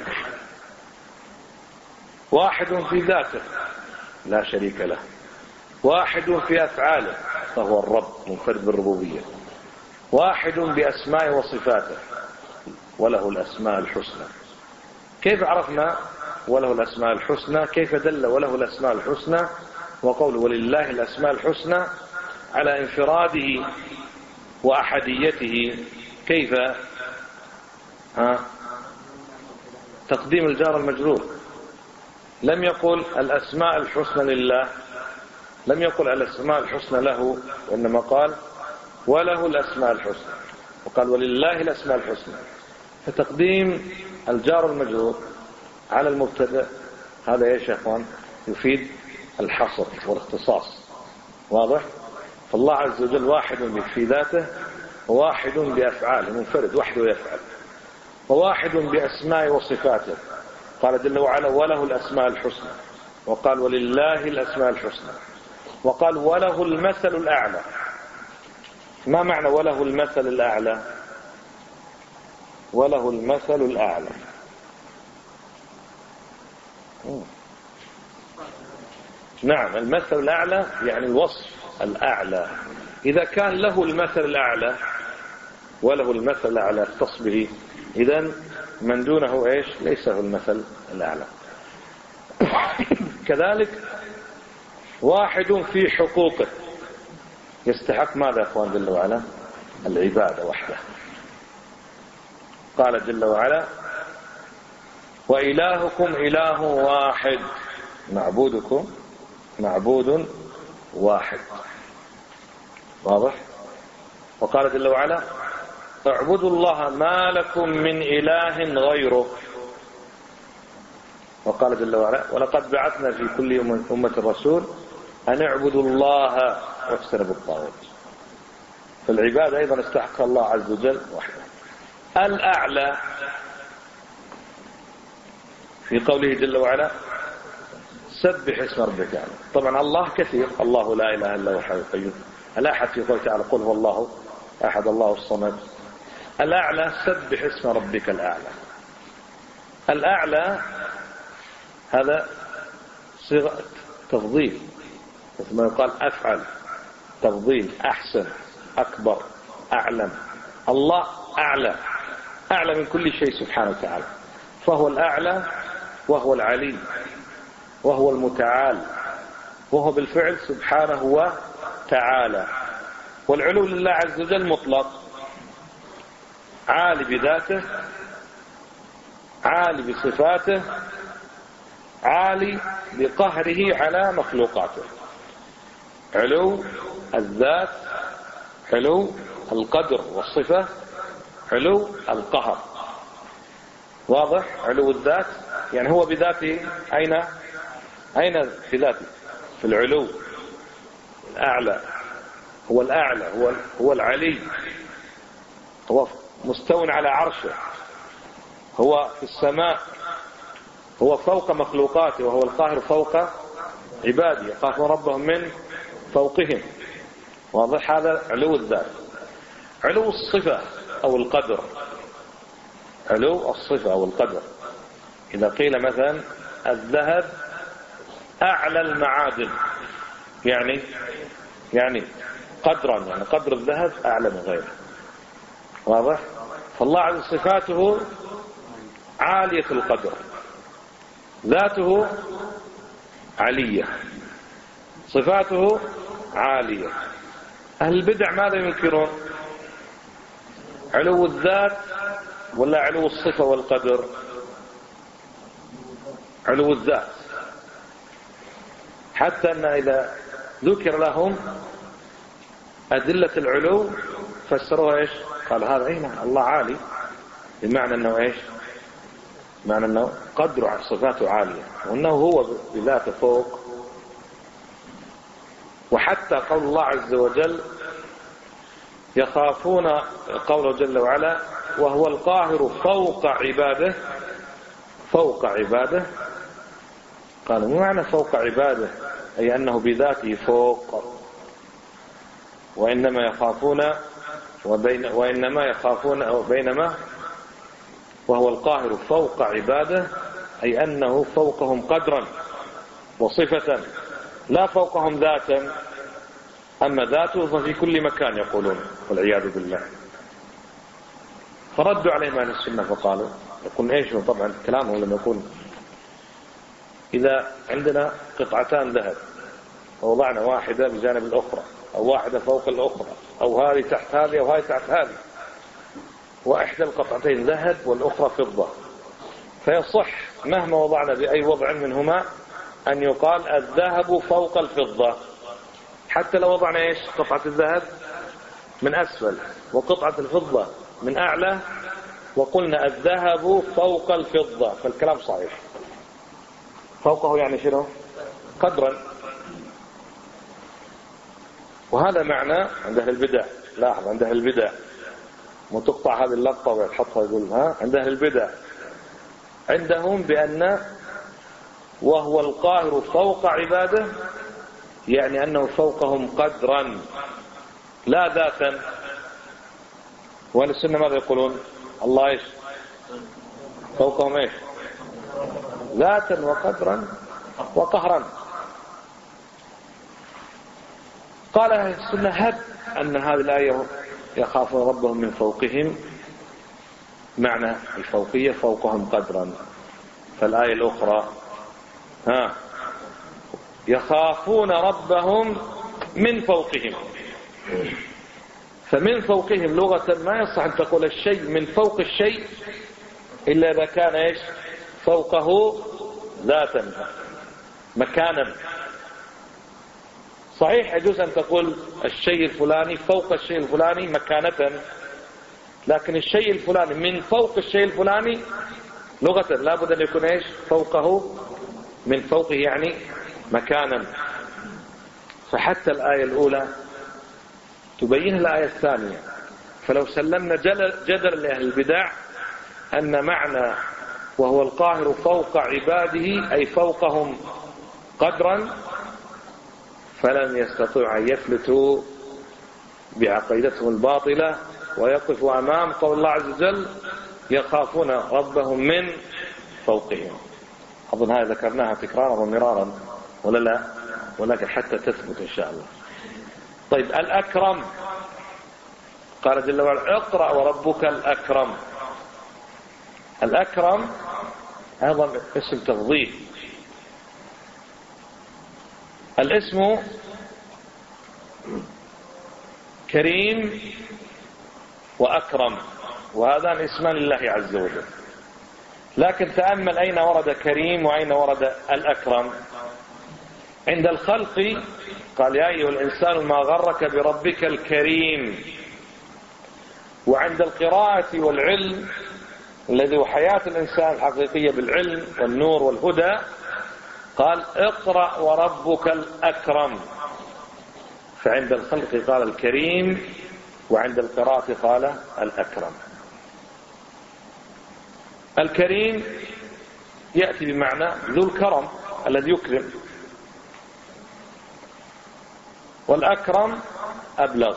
[SPEAKER 1] واحد في ذاته لا شريك له، واحد في أفعاله فهو الرب منفرد بالربوبية، واحد بأسماء وصفاته وله الأسماء الحسنى. كيف عرفنا وله الأسماء الحسنى؟ كيف دل وله الأسماء الحسنى وقول ولله الأسماء الحسنى على انفراده وأحديته؟ كيف؟ تقديم الجار المجرور. لم يقل الأسماء الحسنى لله، لم يقل الأسماء الحسنى له، وإنما قال وله الأسماء الحسنى، وقال ولله الأسماء الحسنى. فتقديم الجار المجرور على المبتدا هذا يا شيخوان يفيد الحصر والاختصاص. واضح؟ فالله عز وجل واحد في ذاته وواحد بأفعاله منفرد وحده يفعل، وواحد بأسماء وصفاته. قال جل وعلا وله الأسماء الحسنى، وقال ولله الأسماء الحسنى، وقال وله المثل الأعلى. ما معنى وله المثل الأعلى؟ وله المثل الأعلى نعم المثل الأعلى يعني الوصف الأعلى. إذا كان له المثل الأعلى وله المثل الأعلى اختص به، إذن من دونه إيش ليس له المثل الأعلى. كذلك واحد في حقوقه يستحق ماذا يا أخوان جل وعلا؟ العبادة وحده. قال جل وعلا وإلهكم إله واحد معبودكم معبود واحد. واضح؟ وقال جل وعلا اعبدوا الله ما لكم من إله غيره. وقال جل وعلا ولقد بعثنا في كل أمة رسول أن اعبدوا الله واجتنبوا الطاغوت. فالعبادة أيضا استحق الله عز وجل وحده. الأعلى في قوله جل وعلا سبح اسم ربك الأعلى. طبعا الله كثير، الله لا إله إلا هو الحي القيوم. الأحد في قوله تعالى قل هو الله أحد الله الصمد. الأعلى سبح اسم ربك الأعلى. الأعلى هذا صيغة تفضيل، مثل ما يقال أفعل، تفضيل، أحسن، أكبر، أعلم. الله أعلى، أعلى من كل شيء سبحانه وتعالى، فهو الأعلى وهو العلي وهو المتعال، وهو بالفعل سبحانه وتعالى. والعلو لله عز وجل مطلق، عالي بذاته، عالي بصفاته، عالي بقهره على مخلوقاته. علو الذات، علو القدر والصفة، علو القهر. واضح؟ علو الذات يعني هو بذاته أين في ذاته؟ في العلو الأعلى، هو الأعلى، هو العلي، هو مستو على عرشه، هو في السماء، هو فوق مخلوقاته، وهو القاهر فوق عباده، يخافون ربهم من فوقهم. واضح؟ هذا علو الذات. علو الصفة أو القدر، علو الصفة أو القدر، إذا قيل مثلا الذهب أعلى المعادن، يعني قدرا، يعني قدر الذهب أعلى من غيره. واضح؟ فالله عز صفاته عالية القدر، ذاته علية، صفاته عالية. أهل البدع ماذا ينكرون؟ علو الذات ولا علو الصفة والقدر؟ علو الذات، حتى أن إذا ذكر لهم أدلة العلو فسروها إيش؟ قال هذا هنا الله عالي، بمعنى أنه إيش؟ بمعنى أنه قدر صفاته عالية، وأنه هو بذاته فوق. وحتى قول الله عز وجل يخافون، قوله جل وعلا وهو القاهر فوق عباده، فوق عباده، قال ما معنى فوق عباده؟ أي أنه بذاته فوق. وإنما يخافون بينما وهو القاهر فوق عباده، أي أنه فوقهم قدرا وصفة، لا فوقهم ذاتا. أما ذاته ففي كل مكان يقولون، والعياذ بالله. فردوا عليهم أهل السنة فقالوا، يقول إيش؟ طبعا كلامهم لما يكون إذا عندنا قطعتان ذهب ووضعنا واحدة بجانب الأخرى، أو واحدة فوق الأخرى، أو هذه تحت هذه أو هذه تحت هذه، وإحدى القطعتين ذهب والأخرى فضة، فيصح مهما وضعنا بأي وضع منهما أن يقال الذهب فوق الفضة، حتى لو وضعنا إيش؟ قطعة الذهب من أسفل وقطعة الفضة من أعلى، وقلنا الذهب فوق الفضة، فالكلام صحيح. فوقه يعني شنو؟ قدرا. وهذا معنى عند أهل البدع. لاحظ، عند أهل البدع وتقطع هذه اللقطة ويتحطها، يقول عند أهل البدع عندهم بأن وهو القاهر فوق عباده، يعني أنه فوقهم قدرا لا ذاتا. وأهل السنة ماذا يقولون؟ الله إيش؟ فوقهم إيش؟ ذاتا وقدرا وقهرا. قال أهل السنة هب أن هذه الآية يخافون ربهم من فوقهم، معنى الفوقية فوقهم قدرا. فالآية الأخرى يخافون ربهم من فوقهم، فمن فوقهم لغة ما يصح أن تقول الشيء من فوق الشيء إلا إذا كان إيش؟ فوقه ذاتا مكانا. صحيح يجوز أن تقول الشيء الفلاني فوق الشيء الفلاني مكانة، لكن الشيء الفلاني من فوق الشيء الفلاني لغة لا بد أن يكون إيش؟ فوقه، من فوقه يعني مكانا. فحتى الآية الأولى تبين الآية الثانية. فلو سلمنا جدلا لأهل البدع أن معنى وهو القاهر فوق عباده أي فوقهم قدرا، فلن يستطيعوا أن يفلتوا بعقيدتهم الباطلة ويقفوا أمام قول الله عز وجل يخافون ربهم من فوقهم. أظن هذا ذكرناها تكرارا ومرارا ولا لا؟ ولكن حتى تثبت إن شاء الله. طيب الأكرم، قال جل وعلا اقرأ وربك الأكرم. الأكرم أيضا اسم تفضيل. الاسم كريم وأكرم، وهذان اسمان لله عز وجل. لكن تأمل أين ورد كريم وأين ورد الأكرم. عند الخلق قال يا أيها الإنسان ما غرك بربك الكريم. وعند القراءة والعلم الذي هو حياة الإنسان الحقيقية بالعلم والنور والهدى قال اقرأ وربك الأكرم. فعند الخلق قال الكريم، وعند القراءة قال الأكرم. الكريم يأتي بمعنى ذو الكرم الذي يكرم، والأكرم أبلغ.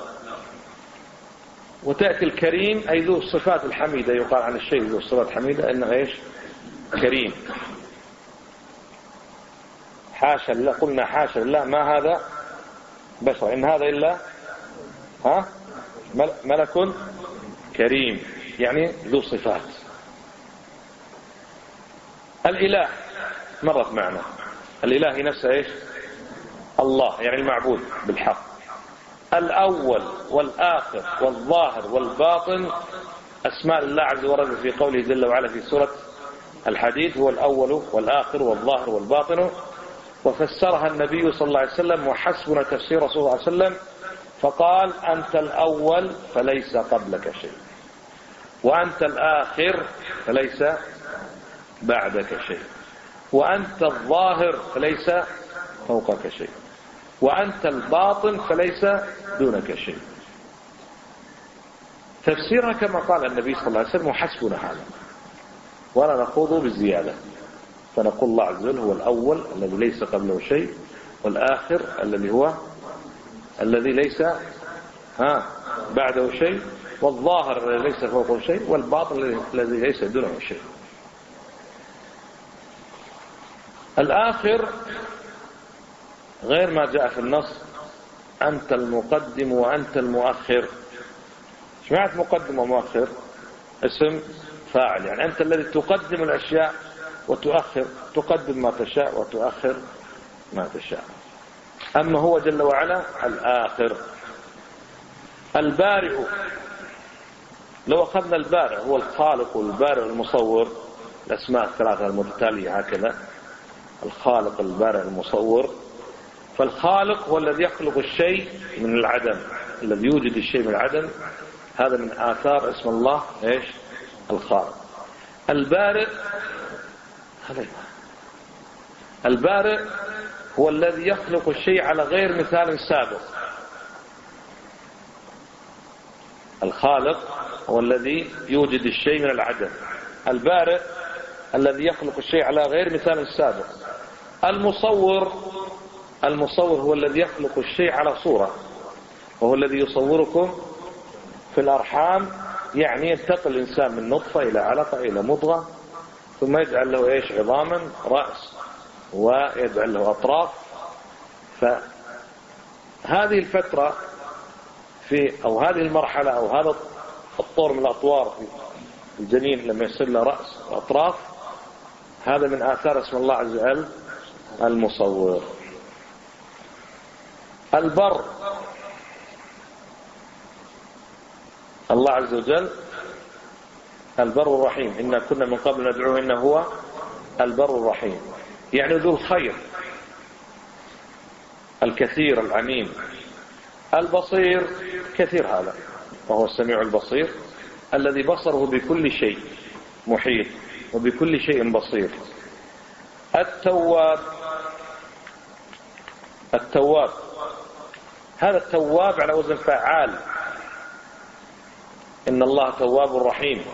[SPEAKER 1] وتأتي الكريم أي ذو الصفات الحميدة، يقال عن الشيء ذو الصفات الحميدة إنه إيش؟ كريم. حاشا لله، قلنا حاشا لله ما هذا بشر، إن هذا إلا ملك كريم، يعني ذو صفات. الإله مرت معنا، الإله نفسه إيش؟ الله، يعني المعبود بالحق. الأول والآخر والظاهر والباطن أسماء الله عز وجل في قوله جل وعلا في سورة الحديد، هو الأول والآخر والظاهر والباطن. وفسرها النبي صلى الله عليه وسلم، وحسبنا تفسير رسول الله صلى الله عليه وسلم، فقال أنت الأول فليس قبلك شيء، وأنت الآخر فليس بعدك شيء، وأنت الظاهر فليس فوقك شيء، وأنت الباطن فليس دونك شيء. تفسيرها كما قال النبي صلى الله عليه وسلم، وحسبنا هذا ولا نخوض بالزيادة. فنقول الله عز وجل هو الأول الذي ليس قبله شيء، والآخر الذي ليس بعده شيء، والظاهر الذي ليس فوقه شيء، والباطن الذي ليس دونه شيء. الآخر غير ما جاء في النص، أنت المقدم وأنت المؤخر. ايش معنى مقدم ومؤخر؟ اسم فاعل، يعني أنت الذي تقدم الأشياء وتؤخر، تقدم ما تشاء وتؤخر ما تشاء. أما هو جل وعلا الآخر. البارئ، لو أخذنا البارئ هو الخالق والبارئ المصور، الأسماء الثلاثة المتتالية هكذا، الخالق البارئ المصور. فالخالق هو الذي يخلق الشيء من العدم، الذي يوجد الشيء من العدم، هذا من آثار اسم الله ايش؟ الخالق. البارئ هو الذي يخلق الشيء على غير مثال سابق. الخالق هو الذي يوجد الشيء من العدم، البارئ الذي يخلق الشيء على غير مثال سابق. المصور هو الذي يخلق الشيء على صورة، وهو الذي يصوركم في الأرحام، يعني ينتقل الإنسان من نطفة إلى علقة إلى مضغة، ثم يجعل له ايش؟ عظاما، رأس، ويجعل له أطراف. فهذه الفترة أو هذه المرحلة أو هذا الطور من الأطوار في الجنين لما يصير له رأس وأطراف، هذا من آثار اسم الله عز وجل المصور. البر، الله عز وجل البر الرحيم، إنا كنا من قبل ندعوه إنه هو البر الرحيم، يعني ذو الخير الكثير العميم. البصير كثير هذا، وهو السميع البصير الذي بصره بكل شيء محيط وبكل شيء بصير. التواب هذا التواب على وزن فعال، إن الله تواب رحيم.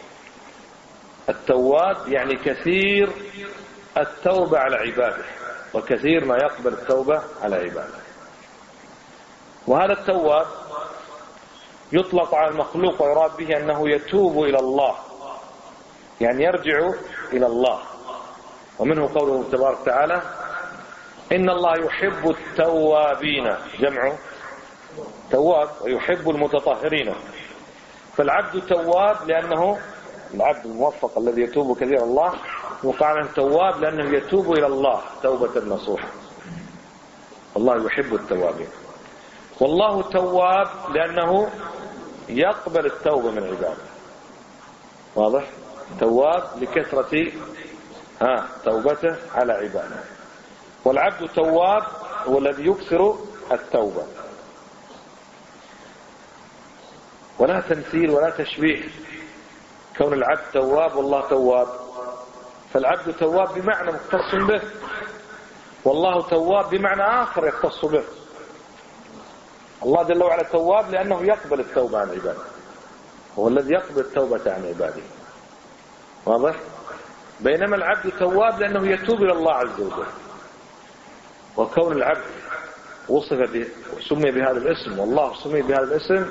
[SPEAKER 1] التواب يعني كثير التوبة على عباده، وكثير ما يقبل التوبة على عباده. وهذا التواب يطلق على المخلوق ويراد به أنه يتوب إلى الله، يعني يرجع إلى الله. ومنه قوله تبارك وتعالى إن الله يحب التوابين، جمع تواب، ويحب المتطهرين. فالعبد تواب لأنه العبد الموفق الذي يتوب كثير الله، وقال تواب لأنه يتوب إلى الله توبة نصوحة. الله يحب التوابين. والله تواب لأنه يقبل التوبة من عباده. واضح؟ تواب لكثرة توبته على عباده. والعبد تواب هو الذي يكثر التوبة. ولا تمثيل ولا تشبيه كون العبد تواب والله تواب، فالعبد تواب بمعنى مختص به، والله تواب بمعنى آخر يختص به. الله جل وعلا تواب لأنه يقبل التوبة عن عباده، هو الذي يقبل التوبة عن عباده. واضح؟ بينما العبد تواب لأنه يتوب إلى الله عز وجل. وكون العبد سمي بهذا الاسم والله سمي بهذا الاسم،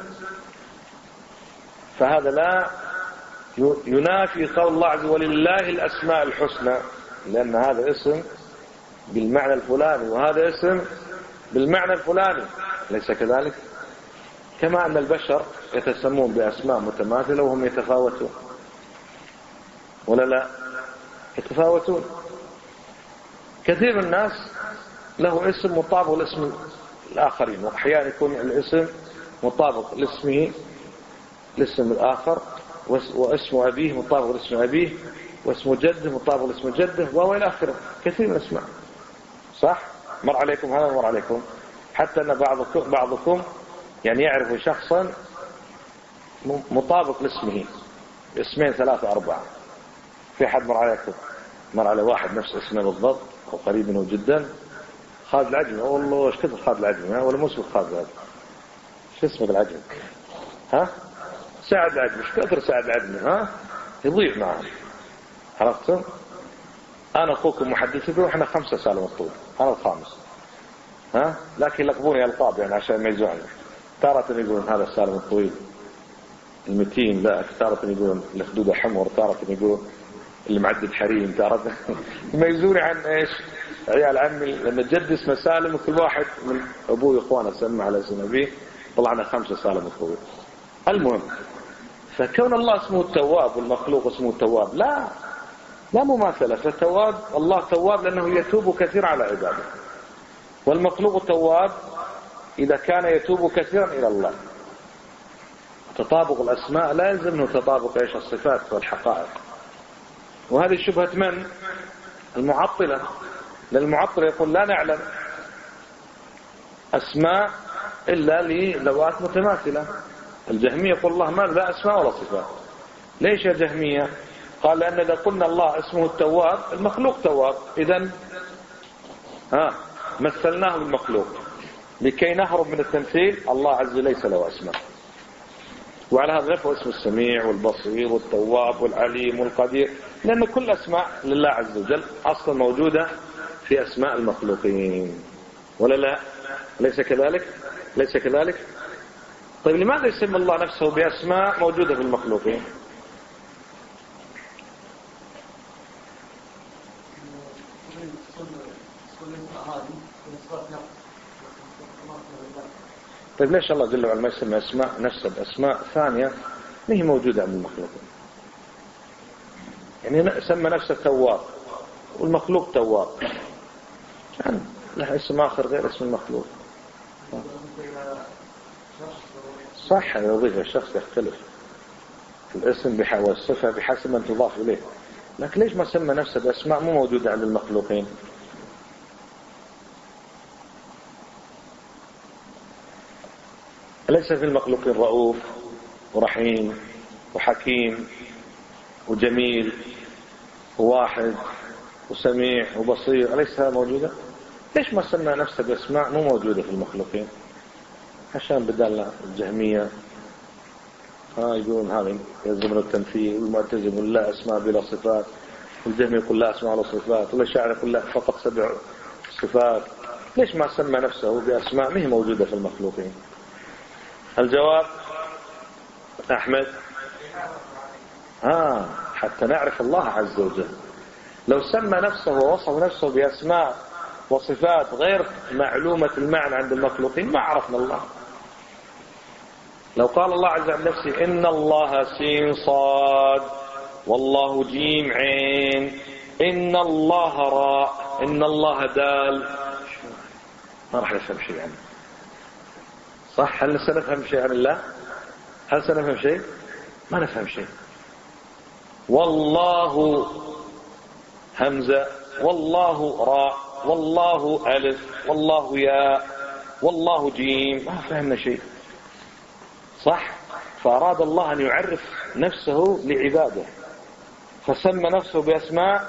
[SPEAKER 1] فهذا لا ينافي قول الله عز وجل ولله الأسماء الحسنى، لأن هذا اسم بالمعنى الفلاني وهذا اسم بالمعنى الفلاني، ليس كذلك؟ كما أن البشر يتسمون بأسماء متماثلة وهم يتفاوتون، ولا لا؟ يتفاوتون. كثير من الناس له اسم مطابق لاسم الآخرين، وأحيانا يكون الاسم مطابق لاسمه لاسم الآخر، واسم أبيه مطابق لاسم أبيه، واسم جده مطابق لاسم جده، وإلى آخره. كثير من الأسماء. صح؟ مر عليكم هذا مر عليكم، حتى أن بعضكم يعني يعرف شخصا مطابق لاسمه اسمين ثلاثة أربعة. في حد مر عليكم؟ مر على واحد نفس اسمه بالضبط أو قريب منه جدا، خالد العجمي. والله ايش كثر خالد العجمي، ولا مو اسمه خالد العجمي، شو اسمه العجمي؟ ها؟ سعد العجمي. ايش كثر سعد العجمي؟ ها؟ يضيع معه. عرفتم؟ انا اخوكم محدثكم واحنا 5 سالم الطول، انا الخامس. ها؟ لكن لقبوني القاب يعني عشان ما يزعلوا. تارة يقولون هذا السالم الطويل المتين، لا تارة يقولون الخدود حمر، تارة يقولون اللي معدد حريم، تارة يميزوني عن ايش؟ عيال عمي، لما جد اسمه سالم وكل واحد من ابوي واخوانه سمى على اسم ابيه، طلعنا 5 سالم الطويل. المهم، فكون الله اسمه التواب والمخلوق اسمه التواب لا مماثلة. فالتواب الله تواب لأنه يتوب كثير على عباده، والمخلوق تواب إذا كان يتوب كثيرا إلى الله. تطابق الأسماء لا يلزم أنه تطابق إيش الصفات والحقائق. وهذه شبهة من؟ المعطلة. لأن المعطلة يقول لا نعلم أسماء إلا لذوات متماثلة. الجهمية يقول الله ما لا أسماء ولا صفات. ليش يا جهمية؟ قال لأن إذا قلنا الله اسمه التواب المخلوق تواب، إذن مثلناه بالمخلوق لكي نهرب من التمثيل. الله عز وجل ليس له أسماء، وعلى هذا نفع اسم السميع والبصير والتواب والعليم والقدير، لأن كل أسماء لله عز وجل أصلا موجودة في أسماء المخلوقين، ولا لا؟ ليس كذلك؟ ليس كذلك؟ طيب لماذا يسمى الله نفسه بأسماء موجودة في المخلوقين؟ طيب ليش الله جل وعلا ما يسمى أسماء نفسه بأسماء ثانية ما هي موجودة عند المخلوقين؟ يعني سمى نفسه تواب والمخلوق تواب، يعني له اسم آخر غير اسم المخلوق. صح، يضيف الشخص يختلف الاسم والصفة بحسب من تضاف إليه، لكن ليش ما سمى نفسه بأسماء مو موجودة عند المخلوقين؟ أليس في المخلوقين رؤوف ورحيم وحكيم وجميل وواحد وسميع وبصير؟ أليس هذا موجودة؟ ليش ما سمى نفسه بأسماء مو موجودة في المخلوقين؟ عشان بدل الجهمية يقولون هذا يلزم التمثيل، والمعتزلة لا أسماء بلا صفات، والجهمية يقول لا أسماء ولا صفات، والأشاعرة يقول لا فقط 7 صفات. ليش ما سمى نفسه بأسماء ما هي موجودة في المخلوقين؟ الجواب أحمد حتى نعرف الله عز وجل. لو سمى نفسه ووصف نفسه بأسماء وصفات غير معلومة المعنى عند المخلوقين ما عرفنا الله. لو قال الله عز وجل نفسه إن الله سين صاد والله جيم عين إن الله راء إن الله دال، ما راح نفهم شيء عنه. صح؟ هل سنفهم شيء عن الله؟ هل سنفهم شيء؟ ما نفهم شيء. والله همزة والله راء والله ألف والله ياء والله جيم، ما فهمنا شيء. صح؟ فأراد الله أن يعرف نفسه لعباده فسمى نفسه بأسماء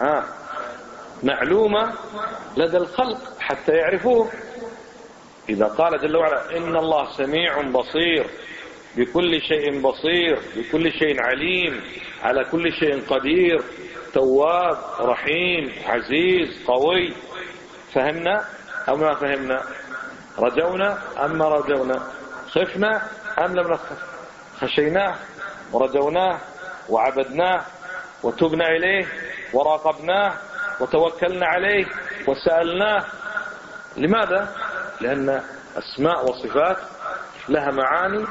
[SPEAKER 1] معلومة لدى الخلق حتى يعرفوه. إذا قال جل وعلا إن الله سميع بصير بكل شيء بصير بكل شيء عليم، على كل شيء قدير، تواب، رحيم، عزيز، قوي. فهمنا أو ما فهمنا؟ رجونا أم ما رجونا؟ خفنا أم لم نخف؟ خشيناه ورجوناه وعبدناه وتبنا إليه وراقبناه وتوكلنا عليه وسألناه. لماذا؟ لأن أسماء وصفات لها معاني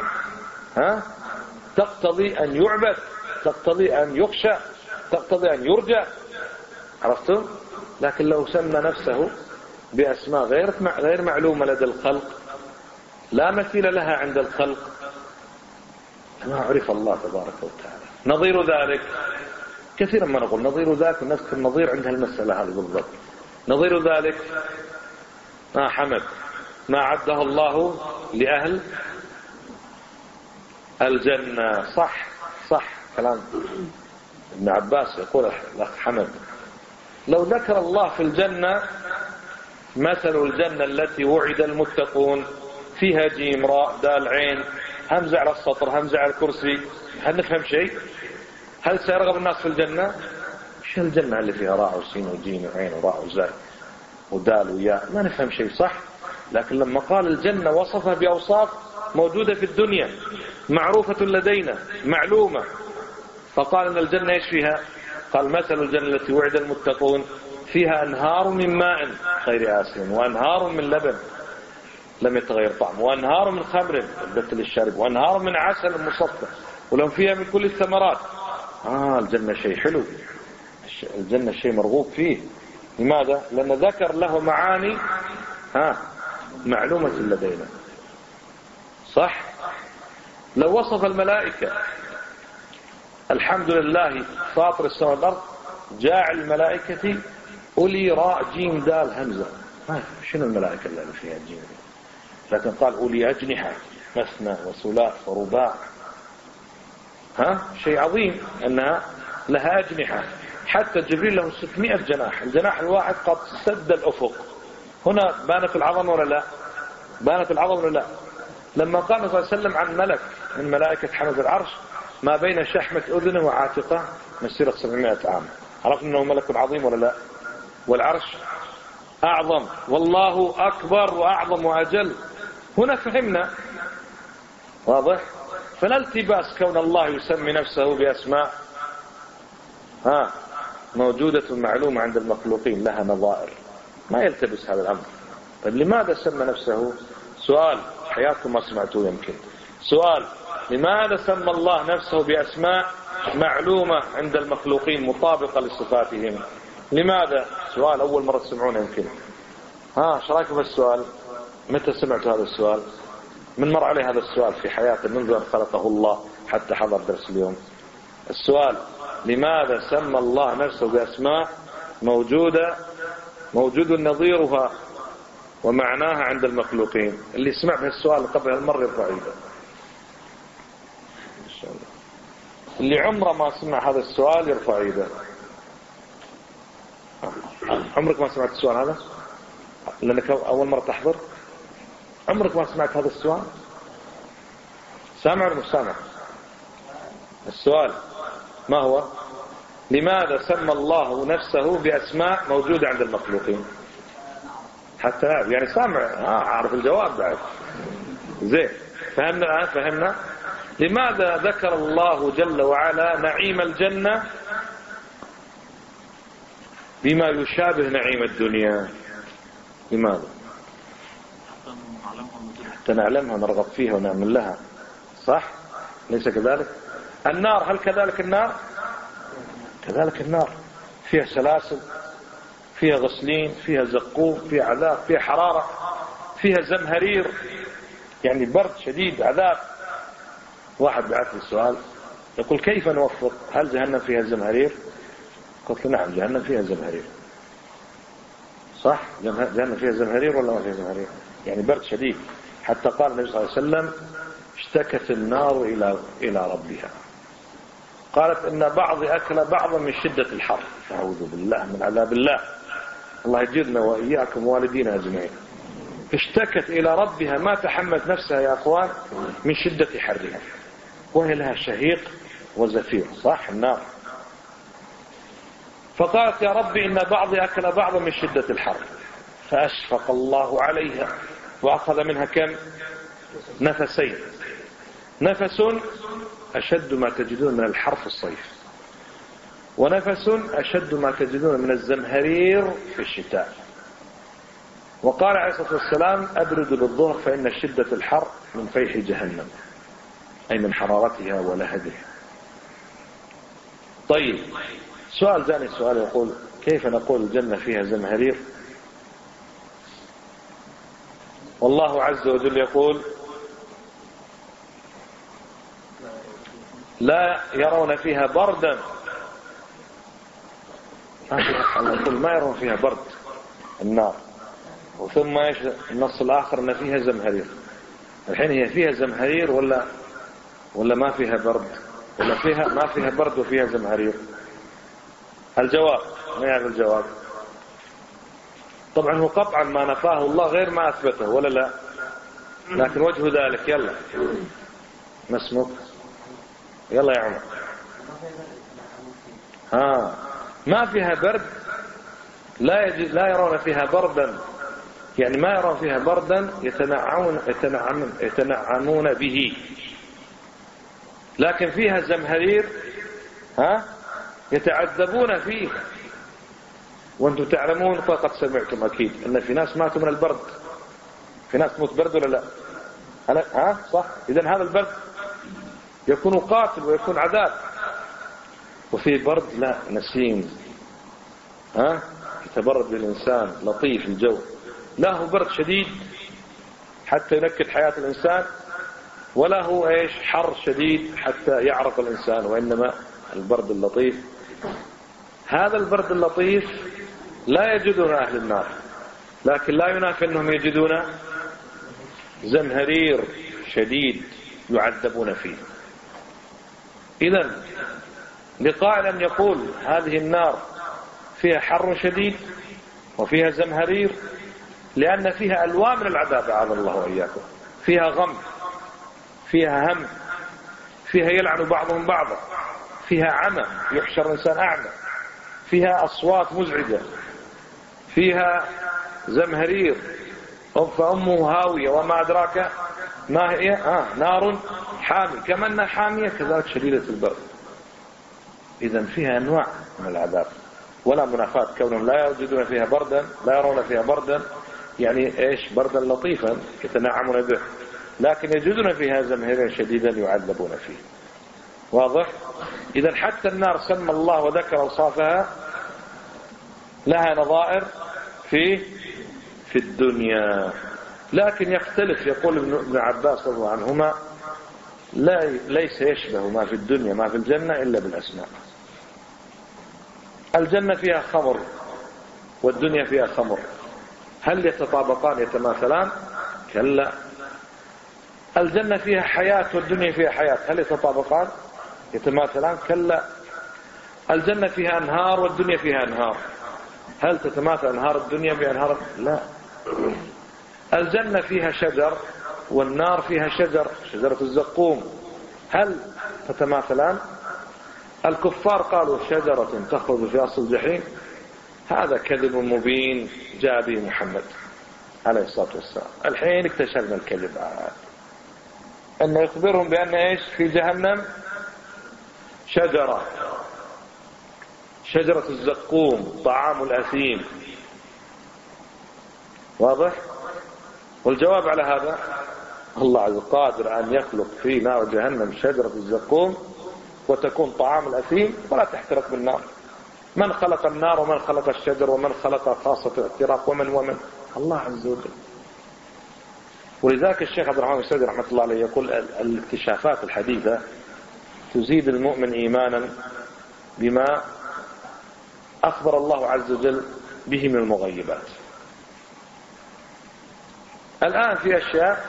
[SPEAKER 1] تقتضي أن يعبد، تقتضي أن يخشى، تقتضي أن يرجى. عرفتم؟ لكن لو سمى نفسه بأسماء غير معلومة لدى الخلق، لا مثيل لها عند الخلق، ما عرف الله تبارك وتعالى. نظير ذلك كثيرا ما نقول نظير ذلك، نذكر النظير عندها المسألة هذه بالضبط. نظير ذلك حمد ما عده الله لأهل الجنة. صح كلام ابن عباس يقول الأخ حمد، لو ذكر الله في الجنة مثل الجنة التي وعد المتقون فيها جيم راء دال عين همزة على السطر همزة على الكرسي، هل نفهم شيء؟ هل سيرغب الناس في الجنة؟ مش الجنة اللي فيها راء وسين وجيم وعين وراء وزاي ودال وياء، ما نفهم شيء صح. لكن لما قال الجنة وصفها بأوصاف موجودة في الدنيا معروفة لدينا معلومة، فقال ان الجنة ايش فيها؟ قال مثل الجنة التي وعد المتقون فيها أنهار من ماء غير آسن وأنهار من لبن لم يتغير طعمه وأنهار من خمر لذة للشارب وأنهار من عسل مصفى ولهم فيها من كل الثمرات. الجنة شيء حلو، الجنة شيء مرغوب فيه. لماذا؟ لأن ذكر له معاني معلومة لدينا. صح؟ لو وصف الملائكة الحمد لله فاطر السماء والأرض جاعل الملائكة أولي راء جيم دال همزة، شنو الملائكة اللي فيها جيم؟ لكن قال أولي أجنحة مثنى وثلاث ورباع. شيء عظيم أنها لها أجنحة. حتى جبريل له 600 جناح، الجناح الواحد قد سد الأفق. هنا بانت العظمة ولا لا؟ بانت العظمة ولا لا؟ لما قال صلى الله عليه وسلم عن ملك من ملائكة حمد العرش ما بين شحمة أذنه وعاتقه مسيرة 700 عام، عرفنا أنه ملك عظيم ولا لا؟ والعرش أعظم والله أكبر وأعظم وأجل. هنا فهمنا واضح؟ فلا التباس كون الله يسمي نفسه بأسماء موجودة معلومة عند المخلوقين لها نظائر، ما يلتبس هذا الأمر. طيب لماذا سمى نفسه؟ سؤال حياتكم ما سمعتوه يمكن. سؤال: لماذا سمى الله نفسه بأسماء معلومة عند المخلوقين مطابقة لصفاتهم؟ لماذا؟ سؤال أول مرة تسمعونه يمكن. ايش رايكم بالسؤال؟ متى سمعتوا هذا السؤال؟ من مر عليه هذا السؤال في حياته منذ أن خلقه الله حتى حضر درس اليوم؟ السؤال: لماذا سمى الله نفسه بأسماء موجود نظيرها ومعناها عند المخلوقين؟ اللي سمع بهالسؤال قبل المرة يرفع يده. إن شاء الله. اللي عمره ما سمع هذا السؤال يرفع يده. عمرك ما سمعت السؤال هذا؟ لأنك أول مرة تحضر؟ عمرك ما سمعت هذا السؤال؟ سامع ولا مش سامع؟ السؤال ما هو؟ لماذا سمى الله نفسه بأسماء موجودة عند المخلوقين؟ حتى يعني سامع أعرف الجواب بعد. زين، فهمنا الآن؟ فهمنا لماذا ذكر الله جل وعلا نعيم الجنة بما يشابه نعيم الدنيا؟ لماذا؟ حتى نعلمها ونرغب فيها ونعمل لها. صح؟ ليس كذلك؟ النار هل كذلك النار؟ كذلك النار فيها سلاسل، فيها غسلين، فيها زقوم، فيها عذاب، فيها حرارة، فيها زمهرير، يعني برد شديد، عذاب. واحد بعث لي السؤال يقول: كيف نوفق؟ هل جهنم فيها زمهرير؟ قلت له: نعم، جهنم فيها زمهرير. صح؟ جهنم فيها زمهرير ولا ما فيها زمهرير؟ يعني برد شديد. حتى قال النبي صلى الله عليه وسلم: اشتكت النار إلى ربها، قالت إن بعض أكل بعضا من شدة الحر. أعوذ بالله من عذاب الله، الله يجيرنا وإياكم والدينا أجمعين. اشتكت إلى ربها، ما تحملت نفسها يا أخوان من شدة حرها، وهي لها شهيق وزفير، صح؟ النار. فقالت يا ربي إن بعضي أكل بعضا من شدة الحر، فأشفق الله عليها وأخذ منها كم؟ نفسين، نفس أشد ما تجدون من الحر في الصيف، ونفس أشد ما تجدون من الزمهرير في الشتاء. وقال عليه الصلاة والسلام أبردوا بالظهر فإن شدة الحر من فيح جهنم، أي من حرارتها ولهبها. طيب، سؤال ثاني، سؤال يقول كيف نقول الجنة فيها زمهرير والله عز وجل يقول لا يرون فيها بردا؟ نقول ما يرون فيها برد النار، وثم ايش النص الآخر أن فيها زمهرير. الحين هي فيها زمهرير ولا ما فيها برد، ولا فيها ما فيها برد وفيها زمهرير؟ الجواب، ما يعرف الجواب؟ طبعا هو قطعا ما نفاه الله غير ما أثبته، ولا لا؟ لكن وجه ذلك، يلا ما اسمك؟ يلا يا عمر. ما فيها برد، لا يرون فيها بردا، يعني ما يرون فيها بردا يتنعمون به، لكن فيها زمهرير يتعذبون فيه. وانتم تعلمون فقد سمعتم اكيد ان في ناس ماتوا من البرد، في ناس تموت برد ولا لا؟ صح. اذا هذا البرد يكون قاتل ويكون عذاب، وفي برد لا، نسيم، يتبرد بالإنسان، لطيف الجو، لا هو برد شديد حتى ينكد حياة الإنسان، ولا هو ايش حر شديد حتى يعرق الإنسان، وإنما البرد اللطيف. هذا البرد اللطيف لا يجدون أهل النار، لكن لا ينافي أنهم يجدون زمهرير شديد يعذبون فيه. إذن لقائل أن يقول هذه النار فيها حر شديد وفيها زمهرير لأن فيها ألوان من العذاب، أعاذ الله وإياكم. فيها غم، فيها هم، فيها يلعن بعضهم بعضا، فيها عمى يحشر الإنسان أعمى، فيها أصوات مزعجة، فيها زمهرير، فأمه هاوية وما أدراك ما هي، نار حامي، كما أنها حامية كذلك شديدة البرد. إذن فيها أنواع من العذاب، ولا منافاة كونهم لا يوجدون فيها بردا، لا يرون فيها بردا، يعني إيش بردا لطيفا يتنعمون به، لكن يجدون فيها زمهريرا شديدا يعذبون فيه. واضح؟ إذن حتى النار سمى الله وذكر أوصافها لها نظائر في الدنيا، لكن يختلف. يقول ابن عباس رضي الله عنهما ليس يشبه ما في الدنيا ما في الجنة إلا بالأسماء. الجنة فيها خمر والدنيا فيها خمر، هل يتطابقان يتماثلان؟ كلا. الجنة فيها حياة والدنيا فيها حياة، هل يتطابقان يتماثلان؟ كلا. الجنة فيها أنهار والدنيا فيها أنهار، هل تتماثل أنهار الدنيا بأنهار؟ لا. الجنة فيها شجر والنار فيها شجر، شجرة الزقوم، هل تتماثلان؟ الكفار قالوا شجرة تخرج في أصل الجحيم، هذا كذب مبين جاء به محمد عليه الصلاة والسلام. الحين اكتشفنا الكذب، أن يخبرهم بأن إيش في جهنم شجرة الزقوم طعام الأثيم. واضح؟ والجواب على هذا الله عز وجل قادر أن يخلق في نار جهنم شجرة الزقوم وتكون طعام الأثيم ولا تحترق بالنار. من خلق النار ومن خلق الشجر ومن خلق خاصة الاحتراق ومن الله عز وجل. ولذلك الشيخ عبد الرحمن السعدي رحمة الله عليه يقول الاكتشافات الحديثة تزيد المؤمن إيمانا بما أخبر الله عز وجل به من المغيبات. الآن في أشياء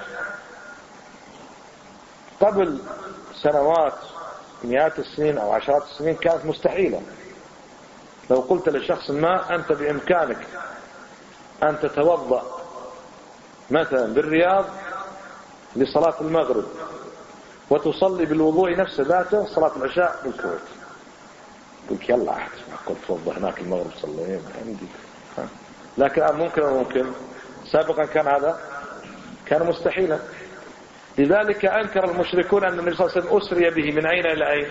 [SPEAKER 1] قبل سنوات مئات السنين أو عشرات السنين كانت مستحيلة. لو قلت لشخص ما أنت بإمكانك أن تتوضأ مثلا بالرياض لصلاة المغرب وتصلي بالوضوء نفسه ذاته صلاة العشاء بالكويت، قلت يلا قلت توضح هناك المغرب صلينا عندي. لكن ممكن أو ممكن؟ سابقا كان هذا كان مستحيلا. لذلك أنكر المشركون أن النبي صلى الله عليه وسلم أسري به من أين إلى أين؟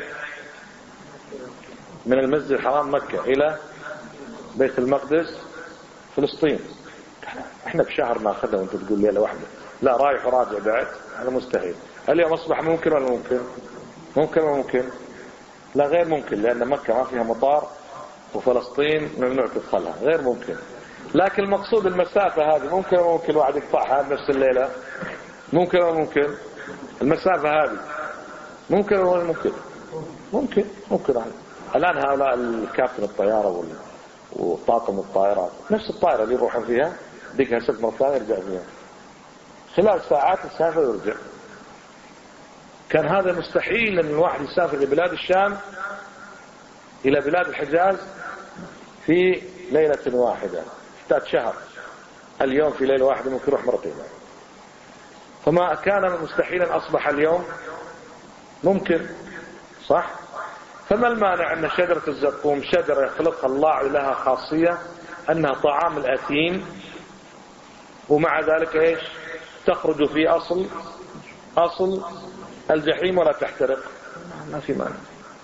[SPEAKER 1] من المسجد الحرام مكة إلى بيت المقدس فلسطين. احنا بشهر ما أخذنا وانت تقول ليلة واحدة، لا رايح وراجع بعد، هذا مستحيل. اليوم أصبح ممكن ولا ممكن؟ ممكن ولا ممكن؟ لا غير ممكن، لأن مكة ما فيها مطار وفلسطين ممنوع تدخلها، غير ممكن. لكن المقصود المسافة هذه ممكن ولا ممكن واحد يقطعها بنفس الليلة؟ ممكن ولا ممكن؟ المسافة هذه ممكن ولا ممكن؟ ممكن ممكن. الآن هؤلاء الكابتن الطيارة وطاقم الطائرات نفس الطائرة اللي يروحون فيها دقها 6 مرات ثانية يرجع فيها خلال ساعات يسافر ويرجع. كان هذا مستحيل أن الواحد يسافر لبلاد الشام إلى بلاد الحجاز في ليلة واحدة، احتاج شهر. اليوم في ليلة واحدة ممكن يروح مرتين. فما كان مستحيلا أصبح اليوم ممكن، صح؟ فما المانع أن شجرة الزقوم شجرة يخلقها الله لها خاصية أنها طعام الأثيم، ومع ذلك إيش تخرج في أصل الجحيم ولا تحترق؟ ما في مانع.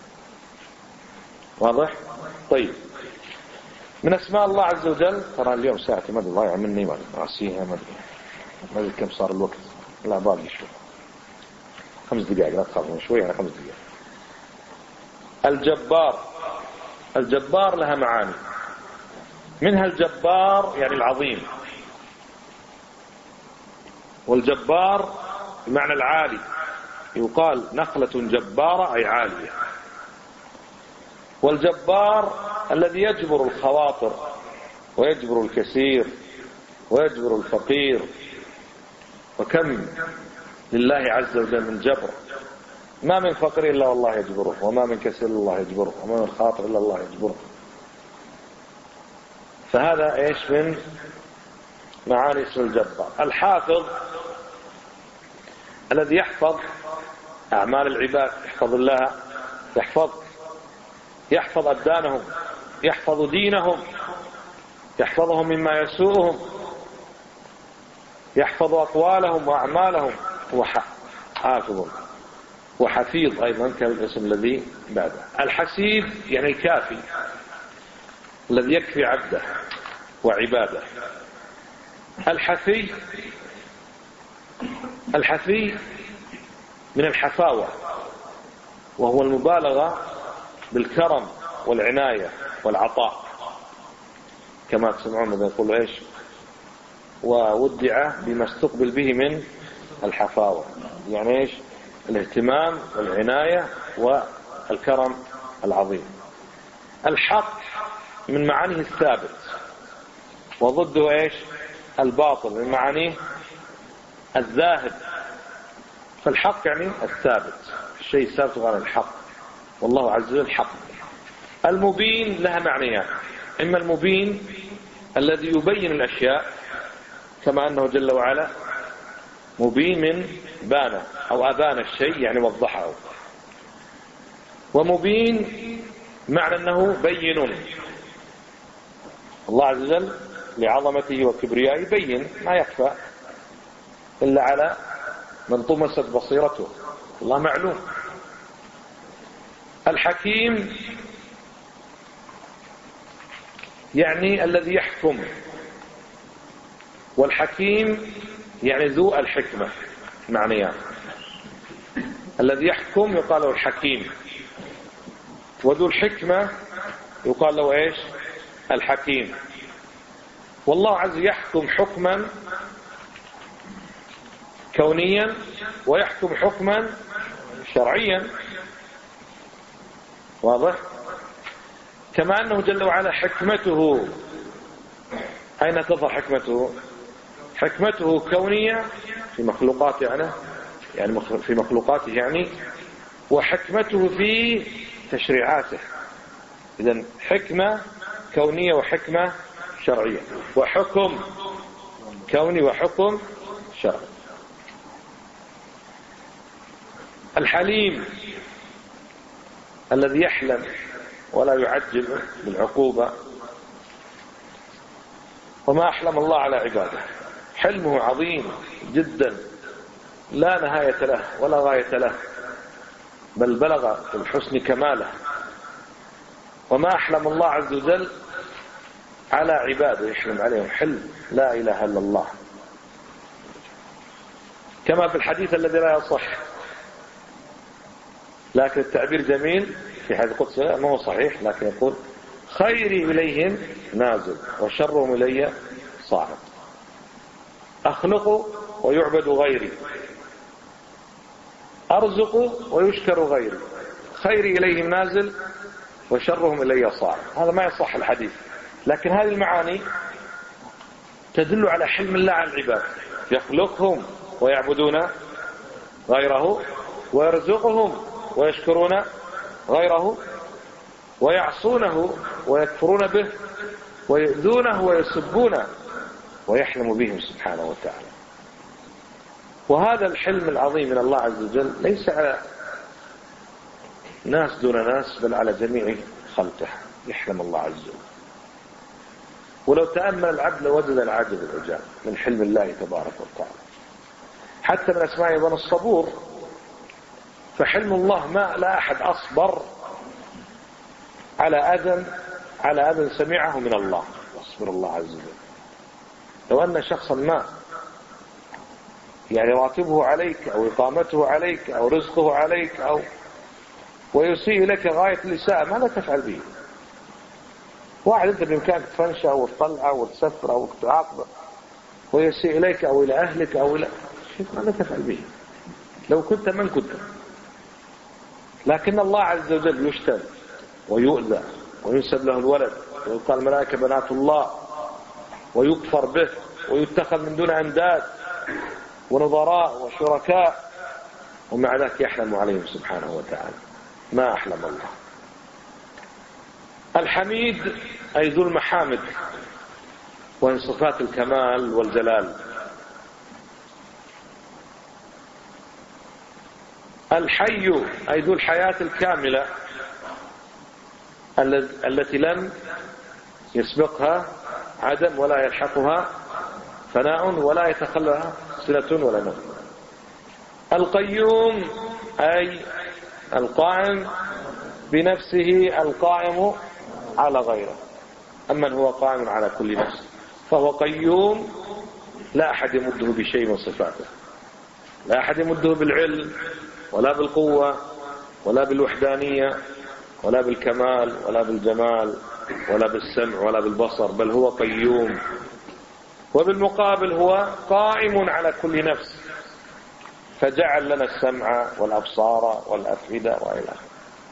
[SPEAKER 1] واضح؟ طيب، من أسماء الله عز وجل، ترى اليوم ساعتي ما ضايع مني، ما أعصيها، ما أدري كم صار الوقت، لا باقي شوي 5 دقائق، لا تخافون شوي، يعني 5 دقائق. الجبار لها معاني، منها الجبار يعني العظيم، والجبار بمعنى العالي، يقال نخلة جبارة أي عالية. والجبار الذي يجبر الخواطر ويجبر الكثير ويجبر الفقير، وكم لله عز وجل من جبر، ما من فقير إلا الله يجبره، وما من كثير إلا الله يجبره، وما من خاطر إلا الله يجبره. فهذا إيش من معاني اسم الجبار. الحافظ الذي يحفظ أعمال العباد، يحفظ الله، يحفظ أبدانهم، يحفظ دينهم، يحفظهم مما يسوءهم، يحفظ أقوالهم وأعمالهم، هو حافظ. وحفيظ أيضا كالاسم الذي بعده. الحسيب يعني الكافي، الذي يكفي عبده وعباده. الحفي من الحفاوة، وهو المبالغة بالكرم والعناية والعطاء، كما تسمعون ماذا يقول ايش، وودع بما استقبل به من الحفاوة، يعني ايش، الاهتمام والعناية والكرم العظيم. الحق من معانيه الثابت، وضده ايش، الباطل، من معانيه الذاهب. فالحق يعني الثابت، الشيء ثابت غير الحق، والله عز وجل حق. المبين لها معنيان، إما المبين الذي يبين الأشياء، كما أنه جل وعلا مبين من بان أو أبان الشيء يعني وضحه. ومبين معنى أنه بين، الله عز وجل لعظمته وكبريائه يبين ما يخفى إلا على من طمست بصيرته، الله معلوم. الحكيم يعني الذي يحكم، والحكيم يعني ذو الحكمة، معنيان. الذي يحكم يقال له الحكيم، وذو الحكمة يقال له ايش، الحكيم. والله عز وجل يحكم حكما كونيا ويحكم حكما شرعيا، واضح؟ كما أنه جل وعلا حكمته، أين تظهر حكمته؟ حكمته كونية في مخلوقاته، يعني في مخلوقاته يعني، وحكمته في تشريعاته. إذن حكمة كونية وحكمة شرعية، وحكم كوني وحكم شرعي. الحليم الذي يحلم ولا يعجل بالعقوبة. وما أحلم الله على عباده، حلمه عظيم جدا لا نهاية له ولا غاية له، بل بلغ في الحسن كماله. وما أحلم الله عز وجل على عباده، يحلم عليهم حلم لا إله إلا الله، كما في الحديث الذي لا يصح، لكن التعبير جميل في حديث القدس ما هو صحيح، لكن يقول خيري إليهم نازل وشرهم إلي صاعد، أخلق ويعبد غيري، أرزق ويشكر غيري، خيري إليهم نازل وشرهم إلي صاعد. هذا ما يصح الحديث، لكن هذه المعاني تدل على حلم الله على العباد، يخلقهم ويعبدون غيره، ويرزقهم ويشكرون غيره، ويعصونه ويكفرون به، ويؤذونه ويسبونه، ويحلم بهم سبحانه وتعالى. وهذا الحلم العظيم من الله عز وجل ليس على ناس دون ناس، بل على جميع خلقه يحلم الله عز وجل. ولو تأمل العبد لوجد العجب العجاب من حلم الله تبارك وتعالى. حتى من أسماء أيضا الصبور، فحلم الله ما لا أحد أصبر على أذى سمعه من الله، أصبر الله عز وجل. لو أن شخصا ما يعني راتبه عليك أو إقامته عليك أو رزقه عليك أو ويسيء لك غاية الإساءة، ماذا تفعل به؟ واحد أنت بإمكانك تفنشه أو تطلعه أو تسفره أو تعاقبه ويسيء إليك أو إلى أهلك أو إلى شيء، ماذا تفعل به؟ لو كنت من كنت. لكن الله عز وجل يشتم ويؤذى وينسب له الولد ويقال الملائكة بنات الله ويكفر به ويتخذ من دون أنداد ونظراء وشركاء، ومع ذلك يحلم عليهم سبحانه وتعالى. ما أحلم الله. الحميد أي ذو المحامد وهي صفات الكمال والجلال. الحي أي ذو الحياة الكاملة التي لم يسبقها عدم ولا يلحقها فناء ولا يتخلها سنة ولا نوم. القيوم أي القائم بنفسه القائم على غيره. أما هو قائم على كل نفس فهو قيوم، لا أحد يمده بشيء من صفاته، لا أحد يمده بالعلم ولا بالقوة ولا بالوحدانية ولا بالكمال ولا بالجمال ولا بالسمع ولا بالبصر، بل هو قيوم. وبالمقابل هو قائم على كل نفس، فجعل لنا السمع والأبصار والأفئدة وإلى آخره.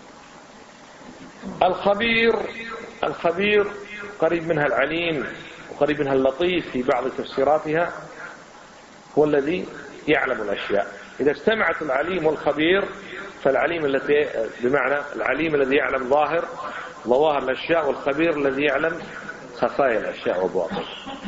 [SPEAKER 1] الخبير قريب منها العليم وقريب منها اللطيف في بعض تفسيراتها، هو الذي يعلم الأشياء. إذا اجتمعت العليم والخبير فالعليم الذي بمعنى العليم الذي يعلم ظواهر الأشياء، والخبير الذي يعلم خفايا الأشياء وبواطنها.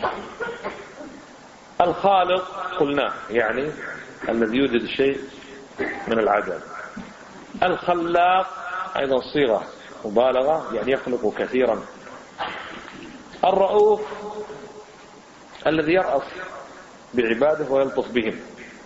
[SPEAKER 1] الخالق قلنا يعني الذي يوجد الشيء من العدم. الخلاق أيضا صيغة مبالغة يعني يخلق كثيرا. الرؤوف الذي يرأف بعباده ويلطف بهم.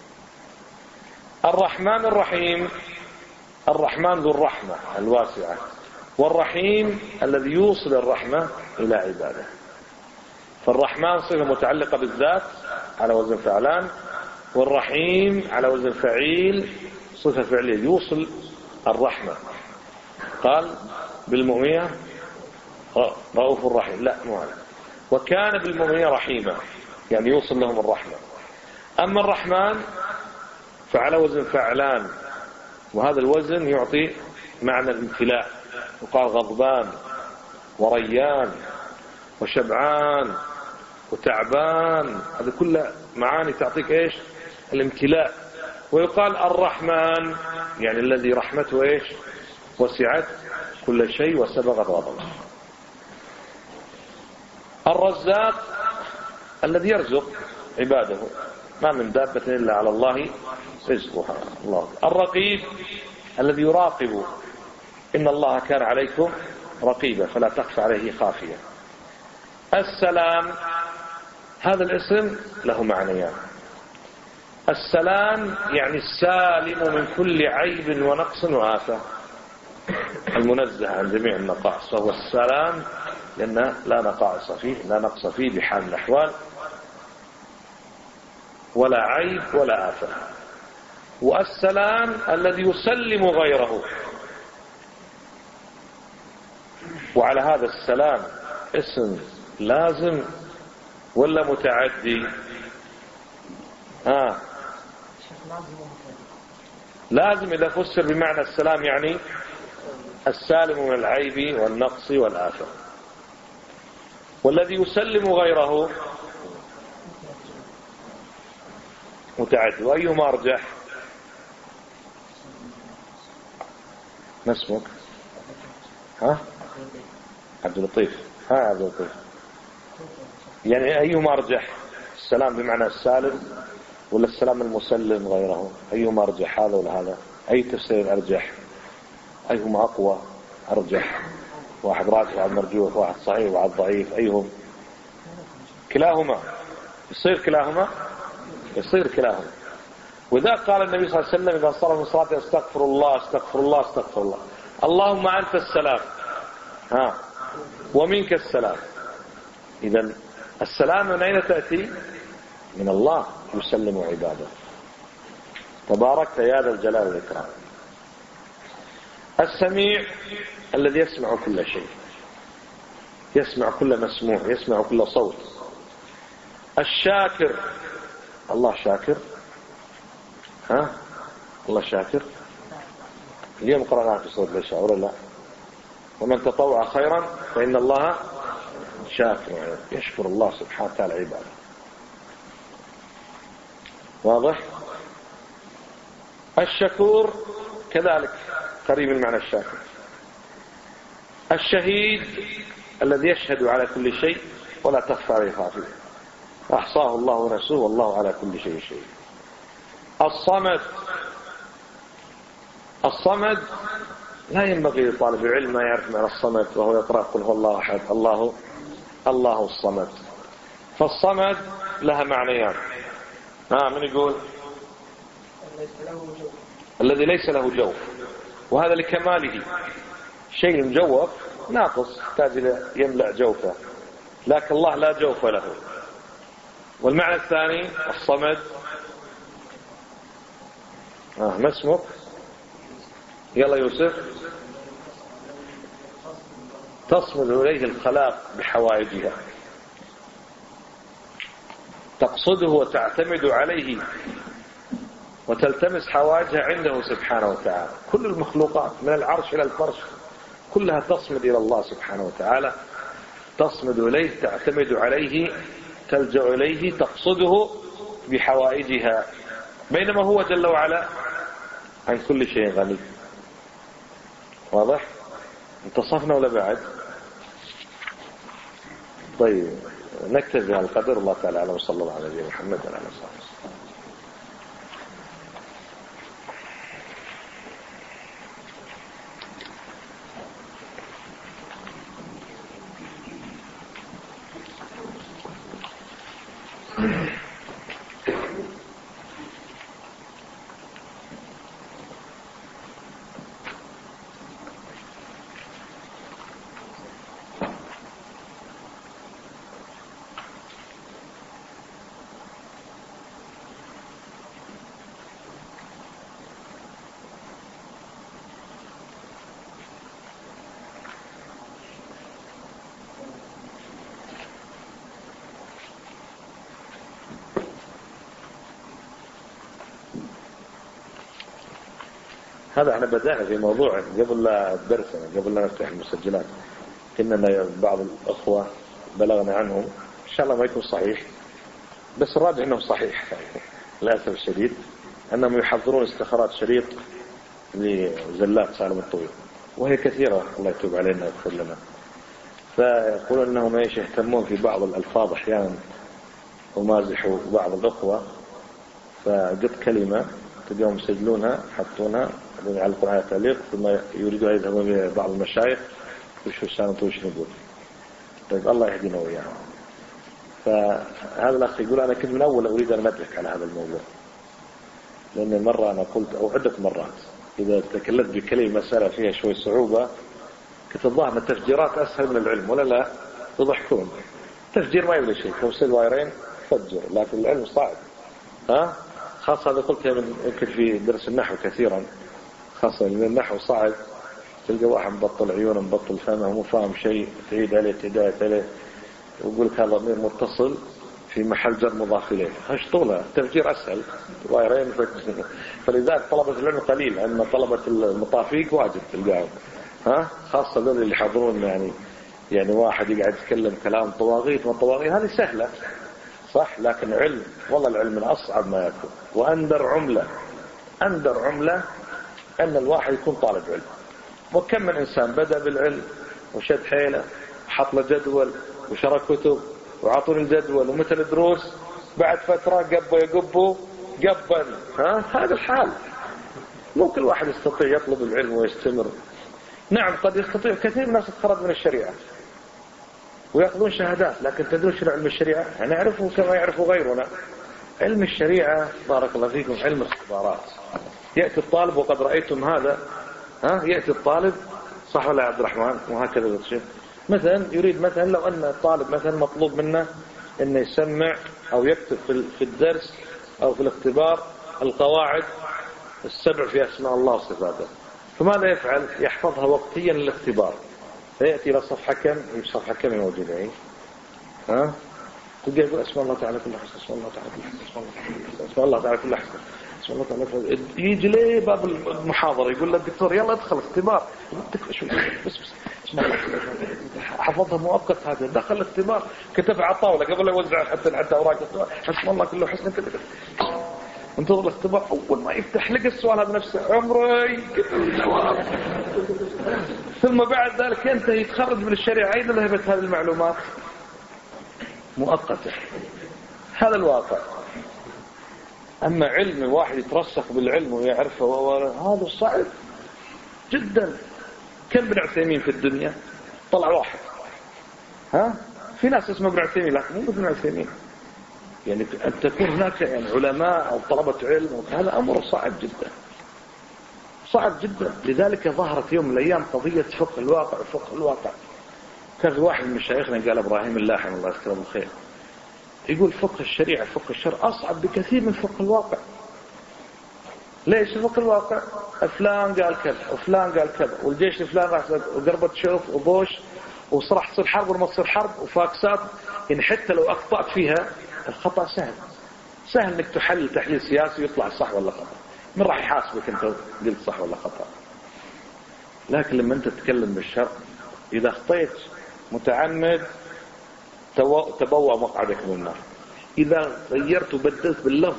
[SPEAKER 1] الرحمن الرحيم، الرحمن ذو الرحمة الواسعة، والرحيم الذي يوصل الرحمة إلى عباده. فالرحمن صفة متعلقة بالذات على وزن فعلان، والرحيم على وزن فعيل صفة فعلية يوصل الرحمة. قال بالمؤمنين رؤوف رحيم، لا مو هذا. وكان بالمؤمنين رحيما يعني يوصل لهم الرحمة. أما الرحمن فعلى وزن فعلان، وهذا الوزن يعطي معنى الامتلاء، وقال غضبان وريان وشبعان وتعبان، هذا كله معاني تعطيك ايش؟ الامتلاء. ويقال الرحمن يعني الذي رحمته ايش؟ وسعت كل شيء وسبقت غضبه. الرزاق الذي يرزق عباده ما من دابة إلا على الله رزقها. الله. الرقيب الذي يراقب، إن الله كان عليكم رقيبا فلا تخفى عليه خافية. السلام هذا الاسم له معنيان. السلام يعني السالم من كل عيب ونقص وآفة، المنزه عن جميع النقائص، وهو السلام لأن لا نقص فيه بحال الأحوال ولا عيب ولا آفة. والسلام الذي يسلم غيره. وعلى هذا السلام اسم لازم ولا متعدي؟ لازم إذا فسر بمعنى السلام يعني السالم من العيب والنقص والآفة. والذي يسلم غيره متعدي. وأيهما أرجح؟ ما اسمك؟ عبد اللطيف. عبد اللطيف. يعني أيهما أرجح؟ السلام بمعنى السالم ولا السلام المسلم غيره؟ أيهما أرجح، هذا ولا هذا؟ أي تفسير أرجح؟ أيهما أقوى أرجح؟ واحد راجح واحد مرجوح، واحد صحيح واحد ضعيف، أيهم؟ كلاهما. يصير كلاهما. وإذا قال النبي صلى الله عليه وسلم إذا صار من صلاته استغفر الله اللهم أنت السلام ومنك السلام. إذن السلام من أين تأتي؟ من الله يسلم عباده تبارك يا ذا الجلال والإكرام. السميع الذي يسمع كل شيء، يسمع كل مسموع، يسمع كل صوت. الشاكر، الله شاكر. الله شاكر. اليوم قرأناها في سورة العشاء ولا لا؟ ومن تطوع خيرا فإن الله شاكر، يشكر الله سبحانه وتعالى عباده. واضح؟ الشكور كذلك قريب من معنى الشاكر. الشهيد الذي يشهد على كل شيء ولا تخفى عليه خافية، أحصاه الله ونسوه والله على كل شيء شهيد. الصمد لا ينبغي لطالب العلم ما يعرف معنى الصمد وهو يقرأ قل هو الله أحد الله الصمد. فالصمد لها معنيان. من يقول؟ الذي ليس له جوف، وهذا لكماله. شيء مجوف ناقص يحتاج إلى يملأ جوفه، لكن الله لا جوف له. والمعنى الثاني الصمد ما اسمك؟ يلا يوسف. تصمد إليه الخلاق بحوائجها، تقصده وتعتمد عليه وتلتمس حوائجها عنده سبحانه وتعالى. كل المخلوقات من العرش إلى الفرش كلها تصمد إلى الله سبحانه وتعالى، تصمد إليه، تعتمد عليه، تلجأ إليه، تقصده بحوائجها، بينما هو جل وعلا عن كل شيء غني. واضح؟ انتصفنا ولا بعد؟ طيب نكتفي بهذا القدر. الله تعالى أعلم، وصلى الله على نبينا محمد وعلى آله وصحبه. هذا احنا بدأنا في موضوع قبل لا الدرس، قبل لا نفتح المسجلات. كنا بعض الأخوة بلغنا عنهم، إن شاء الله ما يكون صحيح، بس الراجع أنه صحيح للأسف الشديد، أنهم يحضرون استخارات شريط لزلات سالم الطويل، وهي كثيرة الله يتوب علينا ويغفر لنا. فيقولون أنهم يهتمون في بعض الألفاظ أحيانا ومازحوا بعض الأخوة فقلت كلمة تلقاهم يسجلونها حطونها يعلقون على تعليق ثم يريدوا أن يذهبوا بعض المشايخ وشو سانتوا وش نقول. طيب الله يهدينا وياهم. فهذا الأخ يقول أنا كنت من أول أريد أن أدرك على هذا الموضوع، لأن مرة أنا قلت أو عدة مرات إذا تكلمت بكلمة مسألة فيها شوي صعوبة كنت الظاهر أن التفجيرات أسهل من العلم، ولا لا تضحكون. تفجير ما يبغى شيء، توصل وايرين فجر، لكن العلم صعب. خاصة هذا قلتها يمكن في درس النحو كثيرا، خاصة من النحو صعب. تلقى واحد مبطل عيونه مبطل فمه ومو فاهم شيء، تعيد عليه تعيد عليه ويقول لك هذا ضمير متصل في محل جر مضاف إليه. هش طولة. التفجير أسهل وايرين فجر. فلذلك طلبة العلم قليل، أما طلبة المطافيق واجب تلقاهم. خاصة ذول اللي يحضرون يعني واحد يقعد يتكلم كلام طواغيت والطواغيت هذه سهلة صح، لكن علم والله العلم من أصعب ما يكون. وأندر عملة أن الواحد يكون طالب علم. وكم من إنسان بدأ بالعلم وشد حيله وحط له جدول وشرى كتب وعطوا الجدول ومثل الدروس، بعد فترة قبل هذا الحال. مو كل واحد يستطيع يطلب العلم ويستمر. نعم قد يستطيع كثير من الناس يتخرج من الشريعة ويأخذون شهادات، لكن تدرون شنو علم الشريعة؟ نعرفه كما يعرفه غيرنا. علم الشريعة بارك الله فيكم علم اختبارات. يأتي الطالب وقد رأيتم هذا، يأتي الطالب صح ولا يا عبد الرحمن؟ وهكذا الشيء. مثلا يريد مثلا لو أن الطالب مثلا مطلوب منه أنه يسمع أو يكتب في الدرس أو في الاختبار القواعد السبع في أسماء الله وصفاته، فماذا يفعل؟ يحفظها وقتيا للاختبار، فيأتي إلى صفحة كم؟ صفحة كم موجودة اهي؟ تلقى يقول اسم الله تعالى كل حسن، اسم الله تعالى كل حسن، اسم الله تعالى كل حسن، اسم الله تعالى كل حسن. يجي ليه باب المحاضرة يقول للدكتور يلا ادخل اختبار، بس اسم الله حفظها مؤقت. هذا دخل الاختبار كتب على الطاولة قبل لا يوزع حتى أوراق الاختبار، اسم الله كله حسن كذا. انتظر الاختبار، أول ما يفتح لقى السؤال هذا نفسه عمري الجواب. ثم بعد ذلك ينتهي يتخرج من الشريعة. أين ذهبت هذه المعلومات؟ مؤقتة. هذا الواقع. أما علم واحد يترسخ بالعلم ويعرفه هذا صعب جدا. كم بن عثيمين في الدنيا؟ طلع واحد. في ناس اسمه ابن عثيمين لكن مو ابن عثيمين. يعني أن تكون هناك علماء أو طلبة علم، هذا أمر صعب جدا صعب جدا. لذلك ظهرت يوم من الأيام قضية فقه الواقع. كان واحد من مشايخنا قال إبراهيم اللاحم الله يذكره بالخير، يقول فقه الشريعة فقه الشرع أصعب بكثير من فقه الواقع. ليش؟ فقه الواقع فلان قال كذا وفلان قال كذا والجيش الفلان راح وقربت شوف وبوش وصرح تصير حرب وما تصير حرب وفاكسات. يعني حتى لو أخطأت فيها الخطأ سهل انك تحليل سياسي ويطلع صح ولا خطأ. من راح يحاسبك انت قلت صح ولا خطأ؟ لكن لما انت تتكلم بالشرع اذا اخطيت متعمد تبوأ مقعدك من النار. اذا غيرت وبدلت باللفظ،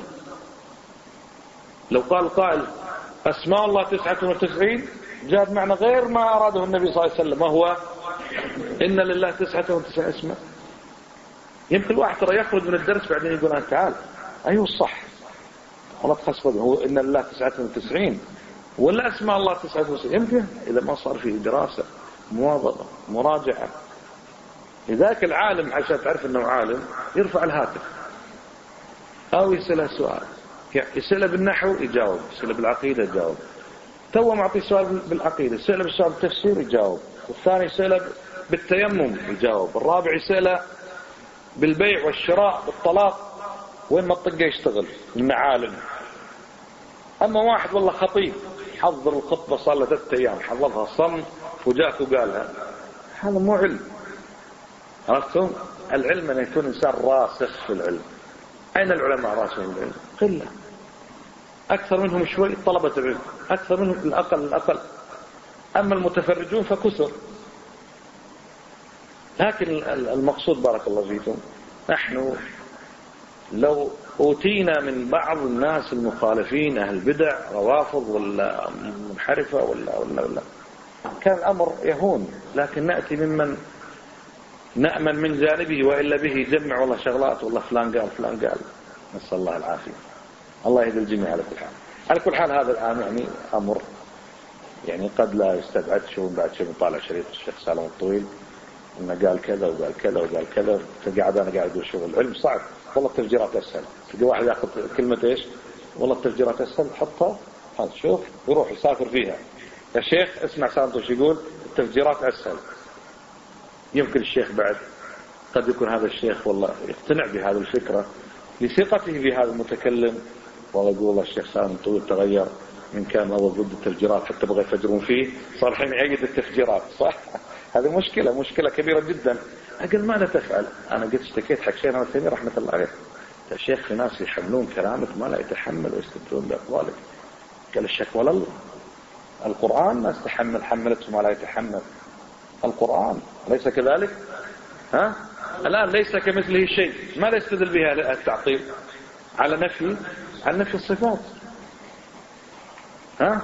[SPEAKER 1] لو قال قائل اسماء الله 99 جاب معنى غير ما اراده النبي صلى الله عليه وسلم، وهو ان لله 99 اسماء. يمكن واحد ترى يخرج من الدرس بعدين يقول أنا تعال أيوه الصح والله تخصفه، هو إن الله 99 ولا أسماء الله 99. يمكن إذا ما صار فيه دراسة مواظبة مراجعة. لذلك العالم عشان تعرف أنه عالم يرفع الهاتف أو يسأله سؤال، يسأله بالنحو يجاوب، يسأله بالعقيدة يجاوب، تو معطي سؤال بالعقيدة، يسأله بالسؤال بالتفسير يجاوب، والثاني يسأله بالتيمم يجاوب، الرابع يسأله بالبيع والشراء بالطلاق وين ما الطقة يشتغل المعالم. أما واحد والله خطيب حضر الخطبة صار له 3 أيام حضرها صم وجاك وقالها، هذا مو علم. عرفتم؟ العلم أن يكون إنسان راسخ في العلم. أين العلماء راسخين في العلم؟ قلة. أكثر منهم شوي طلبة العلم، أكثر منهم الأقل. أما المتفرجون فكثر. لكن المقصود بارك الله فيكم، نحن لو أوتينا من بعض الناس المخالفين أهل البدع روافض ولا منحرفة ولا كان الأمر يهون. لكن نأتي ممن نأمن من جانبه وإلا به جمع والله شغلات والله فلان قال نسأل الله العافية. الله يهدي الجميع. على كل حال هذا الآن يعني أمر يعني قد لا يستبعد شو بعد شو نطالع شريط الشيخ سالم الطويل إنه قال كذا وقال كذا وقال كذا، فقاعد أنا قاعد أقول شغل العلم صعب والله التفجيرات أسهل. تلقى واحد يأخذ كلمة إيش والله التفجيرات أسهل حطها هذا شوف يروح يسافر فيها. يا شيخ اسمع سالم يقول التفجيرات أسهل. يمكن الشيخ بعد قد يكون هذا الشيخ والله يقتنع بهذه الفكرة لثقته بهذا المتكلم، والله يقول الله الشيخ سالم الطويل تغير من كان أول ضد التفجيرات حتى بغى يفجرون فيه صار الحين يعيد التفجيرات صح. هذه مشكلة كبيرة جدا. أقل ماذا تفعل؟ أنا قد اشتكيت حق شيخنا الثاني رحمة الله عليه، يا شيخ في ناس يحملون كلامك ما لا يتحمل ويستدلون بأقوالك. قال الشكوى لله، القرآن ناس تحمل حملته ما لا يتحمل القرآن، أليس كذلك؟ ها؟ الآن ليس كمثله شيء، ما لا يستدل بها التعطيل على نفي الصفات. ها؟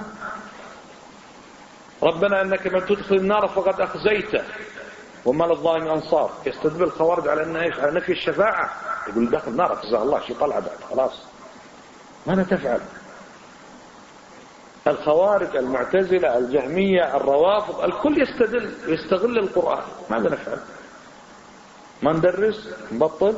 [SPEAKER 1] ربنا أنك من تدخل النار فقد أخزيته وما للظالم أنصار. يستدل الخوارج على أنه إيش؟ على نفي الشفاعة، يقول داخل النار أخزاه الله شيء طلع بعد خلاص. ماذا تفعل؟ الخوارج المعتزلة الجهمية الروافض الكل يستغل القرآن. ماذا نفعل؟ ما ندرس نبطل؟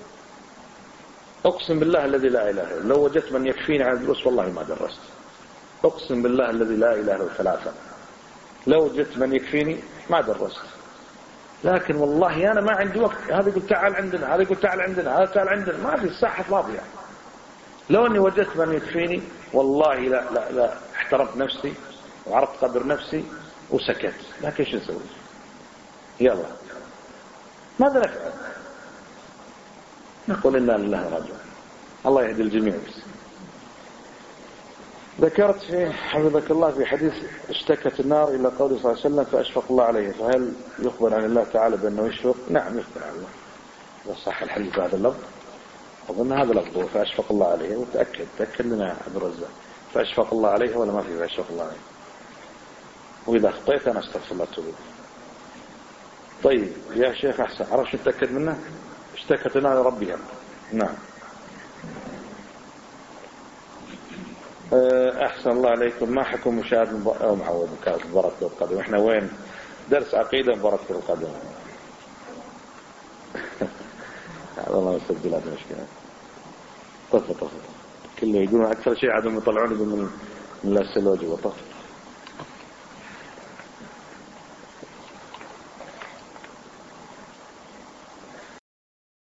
[SPEAKER 1] أقسم بالله الذي لا إله إلا لو وجدت من يكفيني عن الدروس والله ما درست. أقسم بالله الذي لا إله إلا ثلاثة لو وجدت من يكفيني ما درست. لكن والله أنا ما عندي وقت، هذا يقول تعال عندنا، هذا يقول تعال عندنا، هذا تعال عندنا، ما في الساحة فاضية. لو أني وجدت من يكفيني والله لا احترمت نفسي وعرفت قدر نفسي وسكت. لكن شو نسوي؟ يلا ماذا نفعل؟ نقول إنا لله راجعون. الله يهدي الجميع. بس ذكرت في حفظك الله في حديث اشتكت النار إلى قوله صلى الله عليه وسلم فأشفق الله عليه، فهل يخبر عن الله تعالى بأنه يشفق؟ نعم يخبر عن الله إذا صح الحديث بهذا اللفظ. أظن هذا لفظه فأشفق الله عليه، وتأكد لنا يا عبد الرزاق فأشفق الله عليه ولا ما في فأشفق الله عليه. وإذا أخطيت أنا استغفر الله توبه. طيب يا شيخ أحسن عرفت نتأكد منه؟ اشتكت النار لربها. نعم أحسن الله عليكم. ما حكم مشاهد معود مكانة مباراة كرة القدم؟ إحنا وين درس عقيدة مباراة كرة القدم؟ والله مسجل هذه مشكلة. طفل كله يقولون أكثر شيء عدم يطلعون من السلوج وطفل.